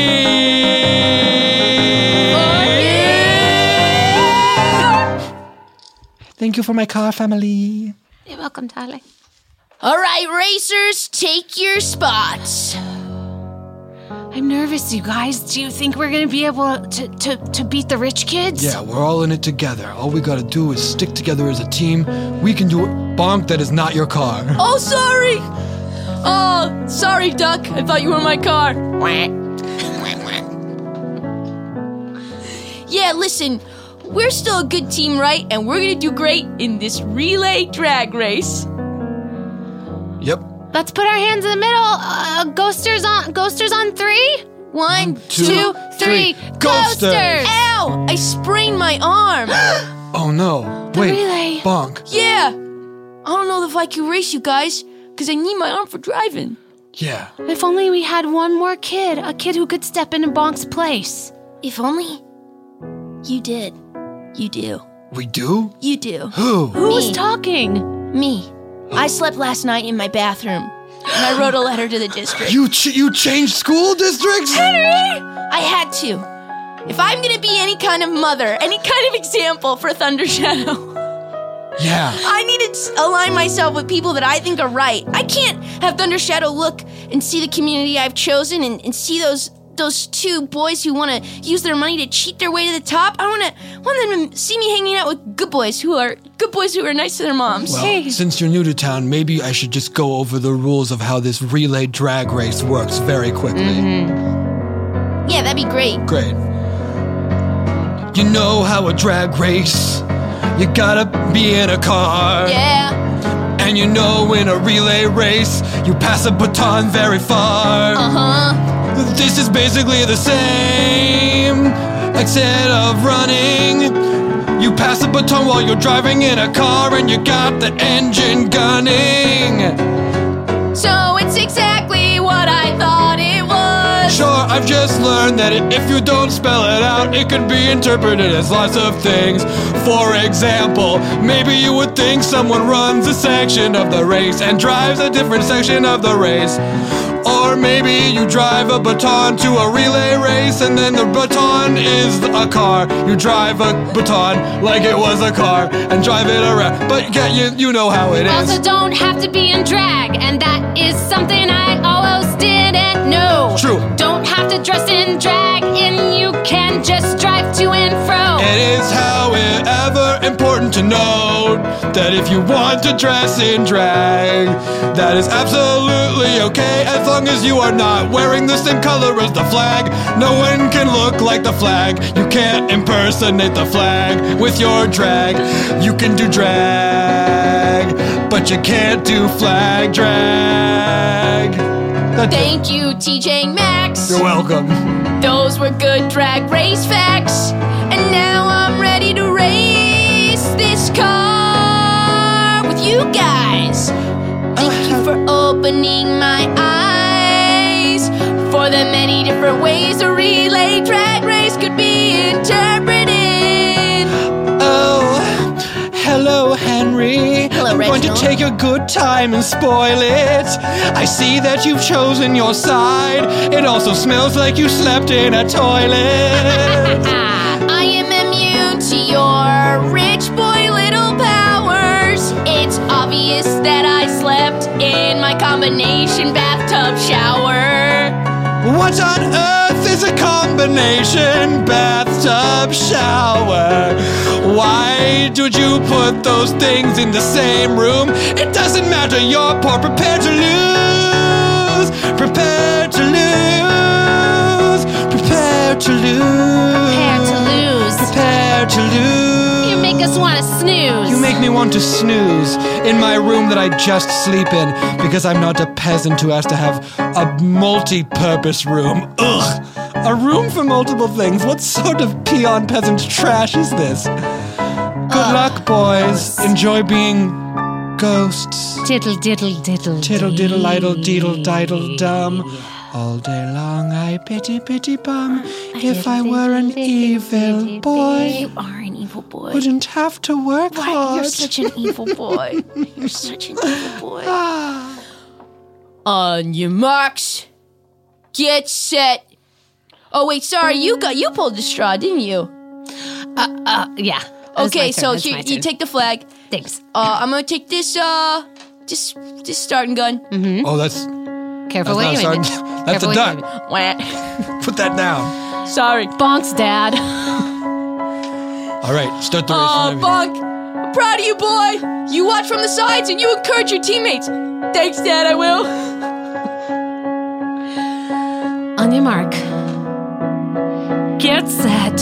Thank you for my car, family. You're welcome, darling. All right, racers, take your spots. I'm nervous, you guys. Do you think we're gonna be able to, to, to beat the rich kids? Yeah, we're all in it together. All we gotta do is stick together as a team. We can do it. Bonk, that is not your car. Oh, sorry. Oh, sorry, Duck. I thought you were my car. Yeah, listen, we're still a good team, right? And we're gonna do great in this relay drag race. Yep. Let's put our hands in the middle. Uh, ghosters on ghosters on three. One, two, Two, three, Ghosters. ghosters! Ow! I sprained my arm. Oh no. The Wait. relay. Bonk. Yeah. I don't know if I can race you guys, because I need my arm for driving. Yeah. If only we had one more kid, a kid who could step into Bonk's place. If only you did. You do. We do? You do. Who? Who was Me. talking? Me. I slept last night in my bathroom, and I wrote a letter to the district. You ch- you changed school districts? I had to. If I'm gonna be any kind of mother, any kind of example for Thunder Shadow, Yeah. I need to s- align myself with people that I think are right. I can't have Thunder Shadow look and see the community I've chosen and, and see those those two boys who want to use their money to cheat their way to the top. I want to want them to see me hanging out with good boys who are good boys who are nice to their moms. Well, since you're new to town, maybe I should just go over the rules of how this relay drag race works very quickly. Yeah, that'd be great. Great. You know how a drag race, you gotta be in a car. Yeah. And you know in a relay race, you pass a baton very far. Uh-huh. This is basically the same. Instead of running, you pass a baton while you're driving in a car and you got the engine gunning. So it's exactly what I thought it was. Sure, I've just learned that it, if you don't spell it out, it could be interpreted as lots of things. For example, maybe you would think someone runs a section of the race and drives a different section of the race. Or maybe you drive a baton to a relay race and then the baton is a car. You drive a baton like it was a car and drive it around. But yeah, you, you know how it is. Also, don't have to be in drag, and that is something I almost didn't know. True. Don't have to dress in drag, and you can just drive to and fro. It is, however, important to note that if you want to dress in drag, that is absolutely okay as long as you are not wearing the same color as the flag. No one can look like the flag. You can't impersonate the flag with your drag. You can do drag, but you can't do flag drag. That's it. Thank you, T J Maxx. You're welcome. Those were good drag race facts. And now I'm ready to race this car with you guys. Thank you for opening my eyes for the many different ways a relay drag race could be interpreted. Oh, hello, Henry. Hello, I'm going to Reginald. take your good time and spoil it. I see that you've chosen your side. It also smells like you slept in a toilet. I am immune to your rich boy little powers. It's obvious that I slept in my combination bathtub shower. What on earth is a combination bathtub shower? Why did you put those things in the same room? It doesn't matter, you're poor. Prepare to lose. Prepare to lose. Prepare to lose. Prepare to lose. Prepare to lose. You make us want to snooze. You make me want to snooze in my room that I just sleep in because I'm not a peasant who has to have a multi-purpose room. Ugh! A room for multiple things. What sort of peon peasant trash is this? Good luck, boys. Enjoy being ghosts. Diddle diddle diddle. Tiddle diddle idle deedle diddle dum. All day long I pity pity bum. If I were an evil boy, You are an evil boy. wouldn't have to work Why, hard. you're such an evil boy. You're such an evil boy. Ah. On your marks, get set. Oh wait, sorry, you got you pulled the straw, didn't you? Uh, yeah. That's my Okay, turn, so that's here my you turn. take the flag. Thanks. Uh, I'm gonna take this uh this this starting gun. Oh, that's Careful that's what not you a aim sergeant. it. That's Careful a what you duck. aim Wah. Put that down. Sorry. it. Bonks, Dad. All right, start the race. Oh, whenever- Bunk, I'm proud of you, boy. You watch from the sides and you encourage your teammates. Thanks, Dad. I will. On your mark. Get set.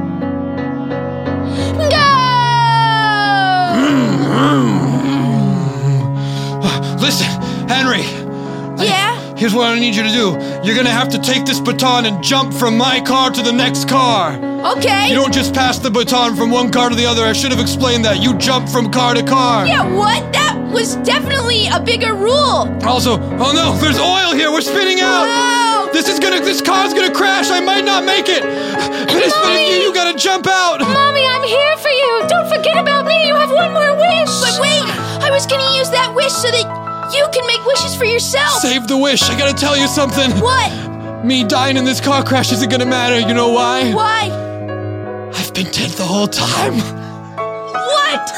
Listen, Henry. Yeah. Here's what I need you to do. You're gonna have to take this baton and jump from my car to the next car. Okay. You don't just pass the baton from one car to the other. I should have explained that. You jump from car to car. Yeah. What? That was definitely a bigger rule. Also, oh no, there's oil here. We're spinning out. Wow. This is gonna, this car's gonna crash. I might not make it. But it's but you, you gotta jump out. Mommy, I'm here for you. Don't forget about me. You have one more wish. But wait, I was gonna use that wish so that you can make wishes for yourself. Save the wish. I gotta tell you something. What? Me dying in this car crash isn't gonna matter. You know why? Why? I've been dead the whole time. What?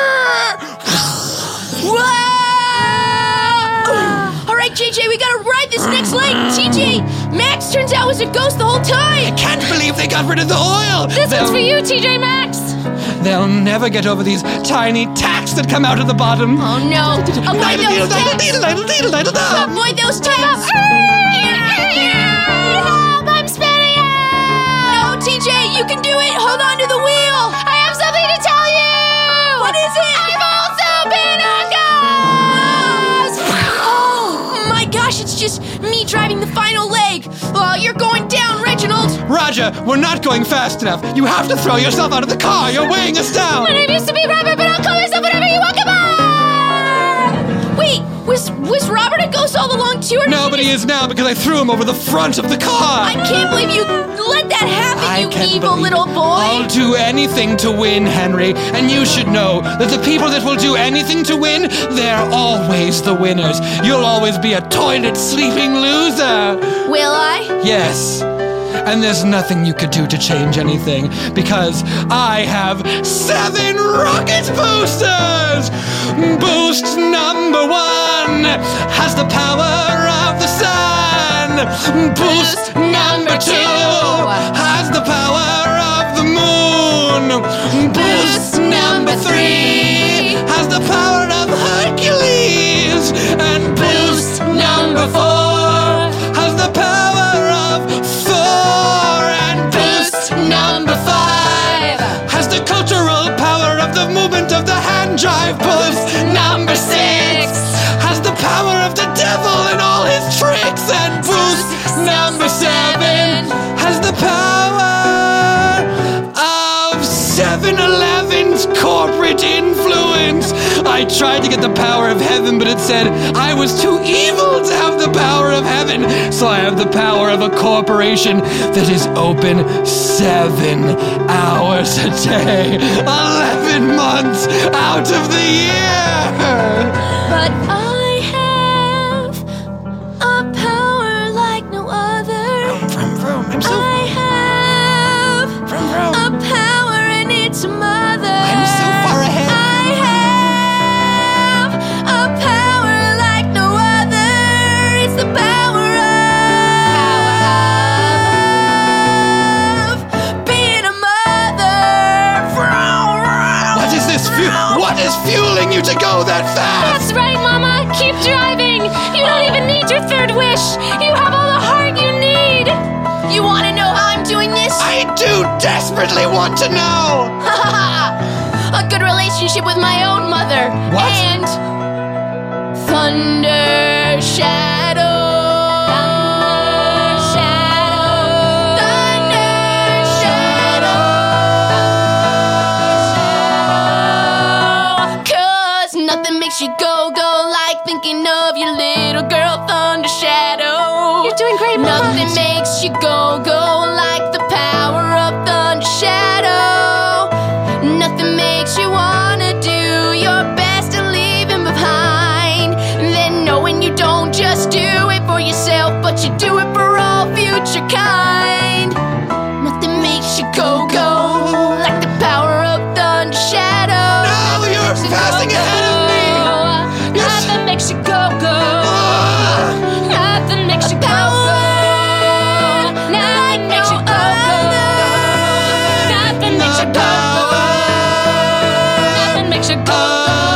Whoa! All right, J J, we gotta ride this next leg. T J, Max turns out was a ghost the whole time. Can't believe they got rid of the oil. This They'll- one's for you, T J Maxx. They'll never get over these tiny tacks that come out of the bottom. Oh no! Avoid those taps! Help! Avoid those taps! Help! I'm spinning out. No, T J, you can do it. Hold on to the wheel. I have something to tell you. What is it? I've also been a ghost. Oh my gosh! It's just me driving the final leg. Oh, you're going down, Reginald. Roger, we're not going fast enough. You have to throw yourself out of the car. You're weighing us down. My name used to be Robert, but I'll call myself whatever you want. Come on. Wait, was was Robert a ghost all along too? Or No, but he is now because I threw him over the front of the car. I can't believe you let that happen, I you can't evil believe little it. boy. I'll do anything to win, Henry. And you should know that the people that will do anything to win, they're always the winners. You'll always be a toilet sleeping loser. Will I? Yes. And there's nothing you could do to change anything because I have seven rocket boosters! Boost number one has the power of the sun. Boost number two has the power of the moon. Boost number three has the power of Hercules. And boost number four has the power of Thor. And boost number five has the cultural power of the movement of the hand jive. Boost number six has the power of the devil and all his tricks. And boost number seven has the power of seven eleven's corporate influence. I tried to get the power of heaven, but it said I was too evil to have the power of heaven. So I have the power of a corporation that is open seven hours a day, eleven months out of the year. But I have a power like no other. Vroom, vroom. I'm so, I have vroom, vroom. a power and it's a mother. I'm so far ahead. I have a power like no other. It's the power of being a mother. What is this? Fu- what is fueling you to go that fast? That's right, Mama. Keep driving. You don't even need your third wish. You have all the heart you need. You want to know how I'm doing this? I do desperately want to know. A good relationship with my own mother. What? And Thunder Shadow. Thunder Shadow. Thunder Shadow. 'Cause nothing makes you go you go, go like the power of thunder shadow. Nothing makes you wanna do your best and leave him behind. Then knowing you don't just do it for yourself, but you do it for all future kind. Nothing makes you go, go like the power of thunder shadow. No, you're So passing go, ahead of me. go. Nothing makes you go, go. Nothing makes you go, go. Nothing makes you go, go. Nothing makes you go, go. Nothing makes you go, go.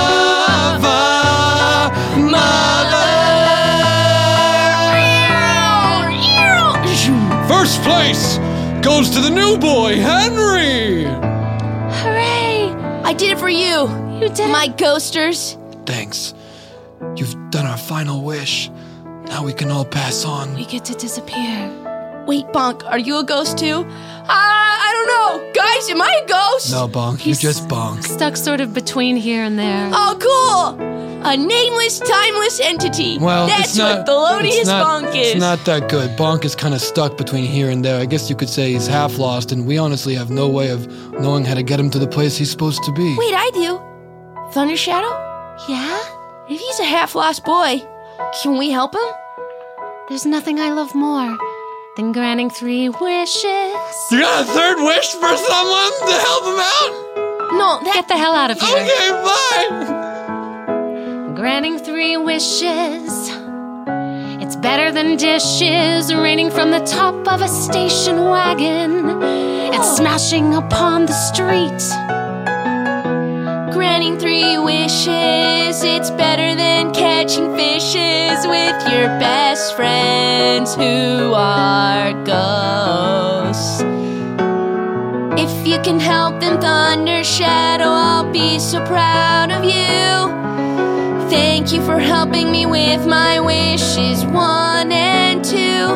First place goes to the new boy, Henry. Hooray! I did it for you. You did. My ghosters. Thanks. You've done our final wish. Now we can all pass on. We get to disappear. Wait, Bonk, are you a ghost too? Uh, I don't know. Guys, am I a ghost? No, Bonk. He's You're just Bonk. Stuck sort of between here and there. Oh, cool. A nameless, timeless entity. Well, That's it's not, what Thelonious it's not, Bonk is. It's not that good. Bonk is kind of stuck between here and there. I guess you could say he's half lost, and we honestly have no way of knowing how to get him to the place he's supposed to be. Wait, I do. Thunder Shadow? Yeah? If he's a half-lost boy, can we help him? There's nothing I love more than granting three wishes. You got a third wish for someone to help him out? No, that... Get the hell out of here. Okay, bye. Granting three wishes. It's better than dishes raining from the top of a station wagon and smashing upon the street. Granting three wishes, it's better than catching fishes with your best friends who are ghosts. If you can help them, Thunder Shadow, I'll be so proud of you. Thank you for helping me with my wishes one and two.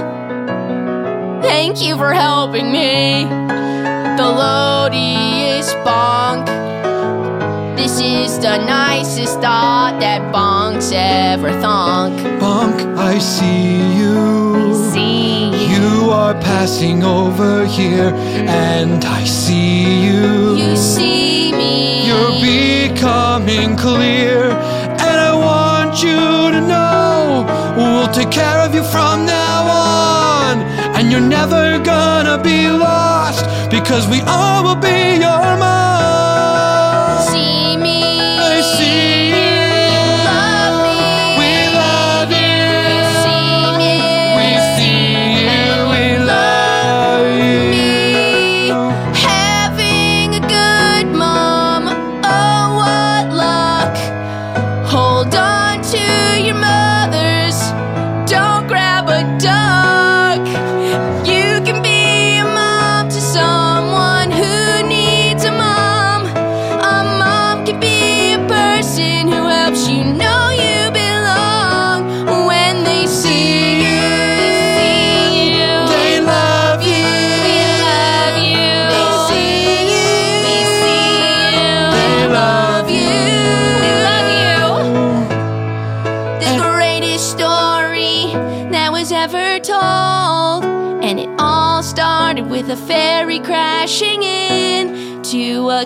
Thank you for helping me, Thelonious Bonk. This is the nicest thought that Bonk's ever thunk. Bonk, I see you. See you. You are passing over here, and I see you. You see me. You're becoming clear, and I want you to know we'll take care of you from now on, and you're never gonna be lost because we all will be your mom. See me. I see you. Love me. We love you. See me. We see you. We love you. Me. Having a good mom. Oh, what luck. Hold on to your mothers. Don't grab a duck. You can be a mom to someone who needs a mom. A mom can be a person who helps you know you belong. When they see you, They love you. we love you. They see you, we see you. They love you, we love you. The greatest story that was ever told, and it all started with a fairy crashing in to a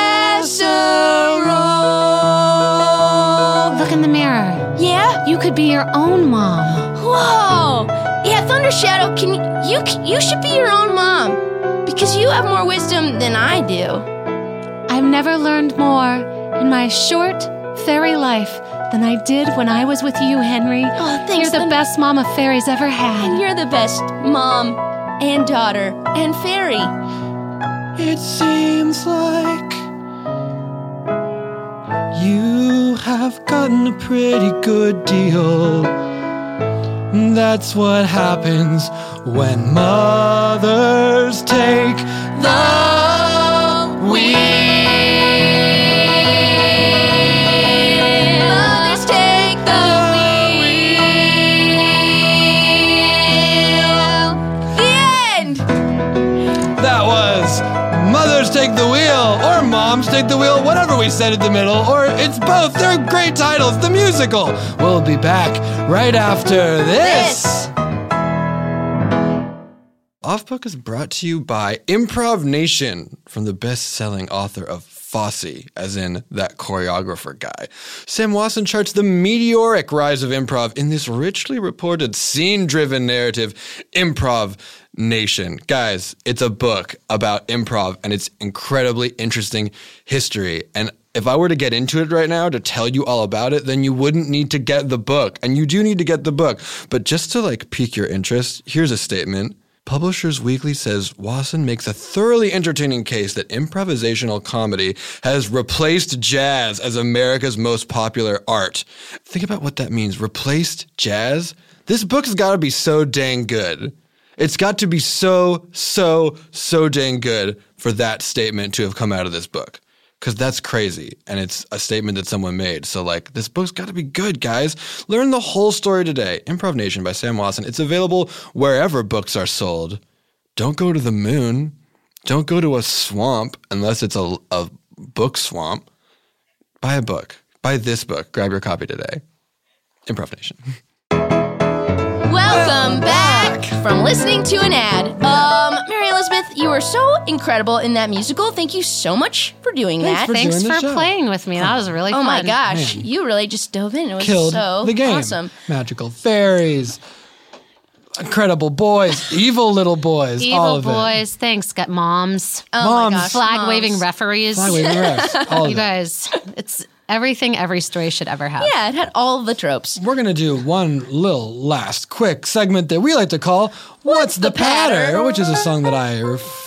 casserole. Look in the mirror. Yeah? You could be your own mom. Whoa! Yeah, Thunder Shadow, can you, you you should be your own mom because you have more wisdom than I do. I've never learned more in my short fairy life than I did when I was with you, Henry. Oh, thanks, You're the Thun- best mom a fairy's ever And had. you're the best mom and daughter and fairy. It seems like you have gotten a pretty good deal. That's what happens when mothers take the wheel. Mothers take the wheel. The end. That was Mothers Take the Wheel, or Moms Take the Wheel, whatever we said in the middle, or it's both. They're great titles, the musical. We'll be back right after this. This. Off Book is brought to you by Improv Nation from the best-selling author of Fosse, as in that choreographer guy. Sam Wasson charts the meteoric rise of improv in this richly reported, scene-driven narrative, Improv Nation. Guys, it's a book about improv and its incredibly interesting history. And if I were to get into it right now to tell you all about it, then you wouldn't need to get the book. And you do need to get the book. But just to like pique your interest, here's a statement. Publishers Weekly says Wasson makes a thoroughly entertaining case that improvisational comedy has replaced jazz as America's most popular art. Think about what that means. Replaced jazz? This book's got to be so dang good. It's got to be so, so, so dang good for that statement to have come out of this book. Because that's crazy, and it's a statement that someone made. So, like, this book's got to be good, guys. Learn the whole story today. Improv Nation by Sam Wasson. It's available wherever books are sold. Don't go to the moon. Don't go to a swamp unless it's a, a book swamp. Buy a book. Buy this book. Grab your copy today. Improv Nation. Welcome back from listening to an ad. Um, Mary Elizabeth, you were so incredible in that musical. Thank you so much for doing Thanks that. for Thanks doing the for show. playing with me. That was really oh fun. my gosh, Man. you really just dove in. It was Killed so the game. awesome. Magical fairies, incredible boys, evil little boys, all Evil of boys. Thanks, got moms. Oh Moms. my gosh, Flag waving moms. referees. it. Flag waving refs, all of You it. guys, it's everything every story should ever have. Yeah, it had all the tropes. We're going to do one little last quick segment that we like to call What's the, the Patter? Patter? Which is a song that I,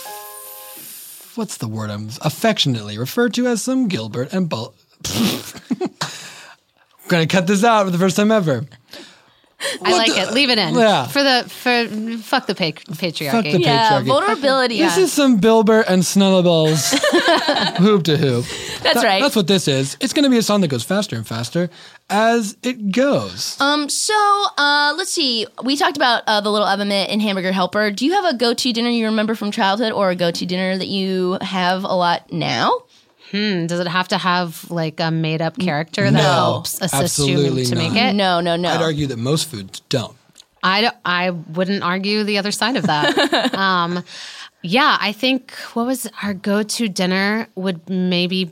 ref- what's the word I'm affectionately referred to as some Gilbert and Bull. I'm going to cut this out for the first time ever. I like it. Leave it in. Yeah. For the for fuck the pa- patriarchy. Fuck the Yeah, patriarchy. vulnerability. This is some Bilbert and Snullables hoop to hoop. That's That- right. That's what this is. It's going to be a song that goes faster and faster as it goes. Um, so, uh, let's see. We talked about uh, the Little Oven Mitt and Hamburger Helper. Do you have a go-to dinner you remember from childhood or a go-to dinner that you have a lot now? Hmm, does it have to have like a made up character that No, helps assist you absolutely to not. make it? No, no, no. I'd argue that most foods don't. I, don't- I wouldn't argue the other side of that. um, yeah, I think what was our go-to dinner would maybe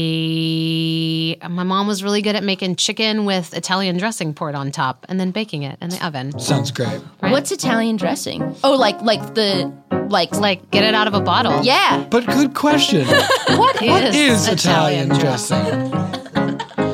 be my mom was really good at making chicken with Italian dressing poured on top and then baking it in the oven. Sounds great. Right? What's Italian dressing? Oh, like like the like Like get it out of a bottle. yeah. But good question. What is, What is Italian dressing? dressing?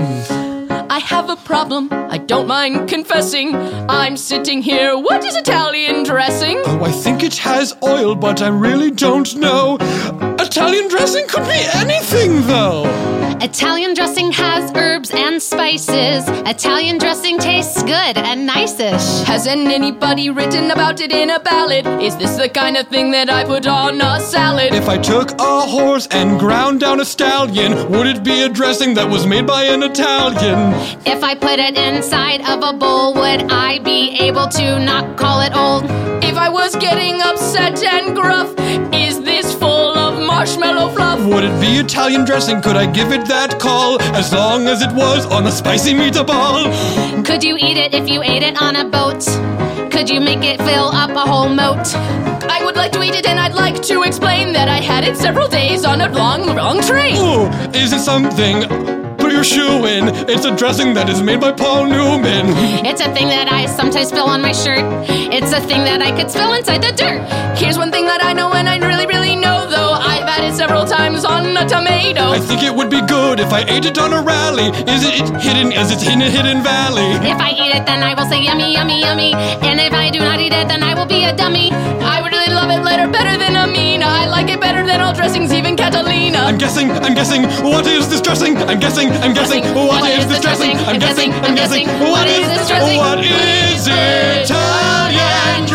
I have a problem. I don't mind confessing. I'm sitting here. What is Italian dressing? Oh, I think it has oil, but I really don't know. Italian dressing could be anything, though. Italian dressing has herbs and spices. Italian dressing tastes good and nice-ish. Hasn't anybody written about it in a ballad? Is this the kind of thing that I put on a salad? If I took a horse and ground down a stallion, would it be a dressing that was made by an Italian? If I put it inside of a bowl, would I be able to not call it old? If I was getting upset and gruff, is this full of marshmallow fluff? Would it be Italian dressing? Could I give it that call? As long as it was on a spicy meatball. Could you eat it if you ate it on a boat? Could you make it fill up a whole moat? I would like to eat it and I'd like to explain that I had it several days on a long, long train. Ooh, is it something? Put your shoe in. It's a dressing that is made by Paul Newman. It's a thing that I sometimes spill on my shirt. It's a thing that I could spill inside the dirt. Here's one thing that I know and I really, really know though. I've had it several times on a tomato. I think it would be good if I ate it on a rally. Is it hidden as it's in a hidden valley? If I eat it, then I will say yummy, yummy, yummy. And if I do not eat it, then I will be a dummy. I would really love it better, better than Amina. I like it better than all dressings, even Catalina. I'm guessing, I'm guessing, what is this dressing? I'm guessing, I'm guessing, what is this dressing? I'm guessing, I'm guessing, what is this dressing? What is Italian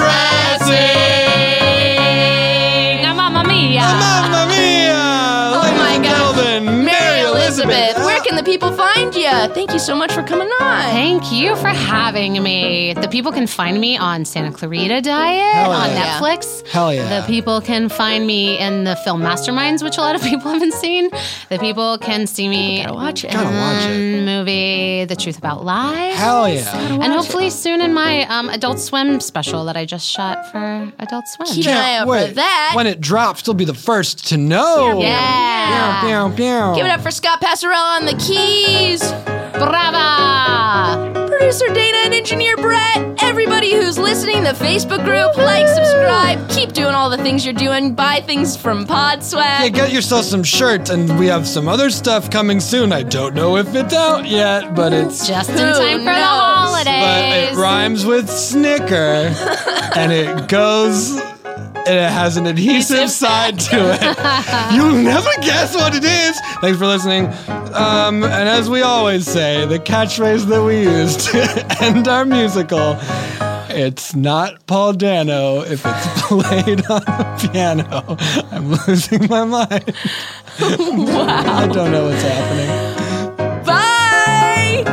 dressing? Mamma mia. Mamma mia! Oh my God. Melvin, Mary Elizabeth, where can the people find you? Thank you so much for coming on. Thank you for having me. The people can find me on Santa Clarita Diet Hell on yeah. Netflix. Hell yeah. The people can find me in the film Masterminds, which a lot of people haven't seen. The people can see me Gotta watch it. Gotta watch it. in movie The Truth About Lies. Hell yeah. And hopefully soon in my um, Adult Swim special that I just shot for Adult Swim. Keep an eye out for Wait, that. when it drops, you'll be the first to know. Yeah. Pew, pew, pew. Give it up for Scott Passarella on the keys. Brava! Producer Dana and engineer Brett. Everybody who's listening, the Facebook group, like, subscribe, keep doing all the things you're doing. Buy things from Podswag. Yeah, get yourself some shirts, and we have some other stuff coming soon. I don't know if it's out yet, but it's Just in Who time for the knows? holidays. but it rhymes with snicker, and it goes, and it has an adhesive side to it. You'll never guess what it is. Thanks for listening. Um, and as we always say, the catchphrase that we use to end our musical, it's not Paul Dano if it's played on a piano. I'm losing my mind. Wow. I don't know what's happening. Bye.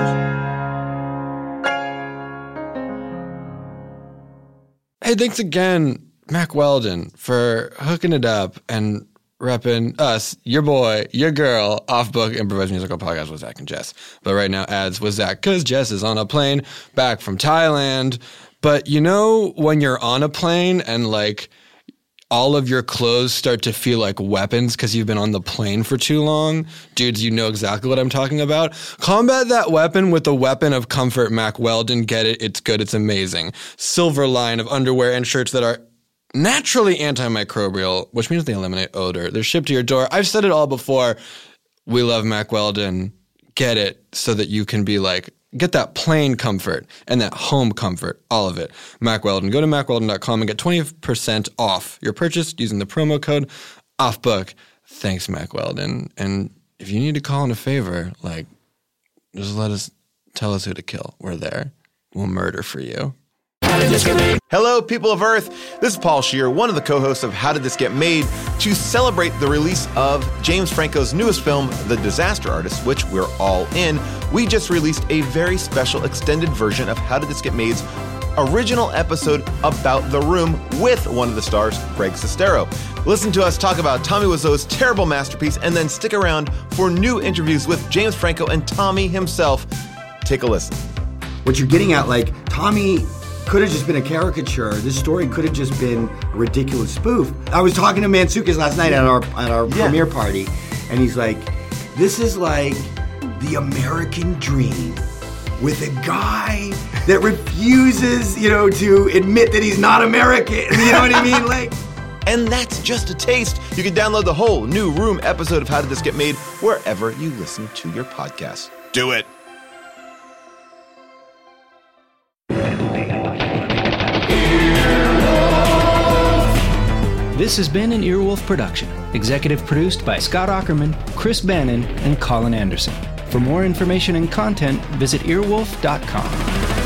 Hey, thanks again, Mack Weldon, for hooking it up and repping us, your boy, your girl, off-book improvised musical podcast with Zach and Jess. But right now, ads with Zach, because Jess is on a plane back from Thailand. But you know when you're on a plane and, like, all of your clothes start to feel like weapons because you've been on the plane for too long? Dudes, you know exactly what I'm talking about. Combat that weapon with the weapon of comfort, Mack Weldon. Get it? It's good. It's amazing. Silver line of underwear and shirts that are naturally antimicrobial, which means they eliminate odor. They're shipped to your door. I've said it all before. We love Mack Weldon. Get it so that you can be like, get that plane comfort and that home comfort, all of it. Mack Weldon. Go to mack weldon dot com and get twenty percent off your purchase using the promo code OFFBOOK. Thanks, Mack Weldon. And if you need to call in a favor, like, just let us, tell us who to kill. We're there. We'll murder for you. Hello, people of Earth. This is Paul Scheer, one of the co-hosts of How Did This Get Made, to celebrate the release of James Franco's newest film, The Disaster Artist, which we're all in. We just released a very special extended version of How Did This Get Made's original episode about The Room with one of the stars, Craig Sestero. Listen to us talk about Tommy Wiseau's terrible masterpiece, and then stick around for new interviews with James Franco and Tommy himself. Take a listen. What you're getting at, like, Tommy could have just been a caricature. This story could have just been a ridiculous spoof. I was talking to Mantzoukas last night at our at our yeah. premiere party, and he's like, this is like the American dream with a guy that refuses, you know, to admit that he's not American. You know what I mean? Like, and that's just a taste. You can download the whole new Room episode of How Did This Get Made wherever you listen to your podcasts. Do it. This has been an Earwolf production, executive produced by Scott Aukerman, Chris Bannon, and Colin Anderson. For more information and content, visit earwolf dot com.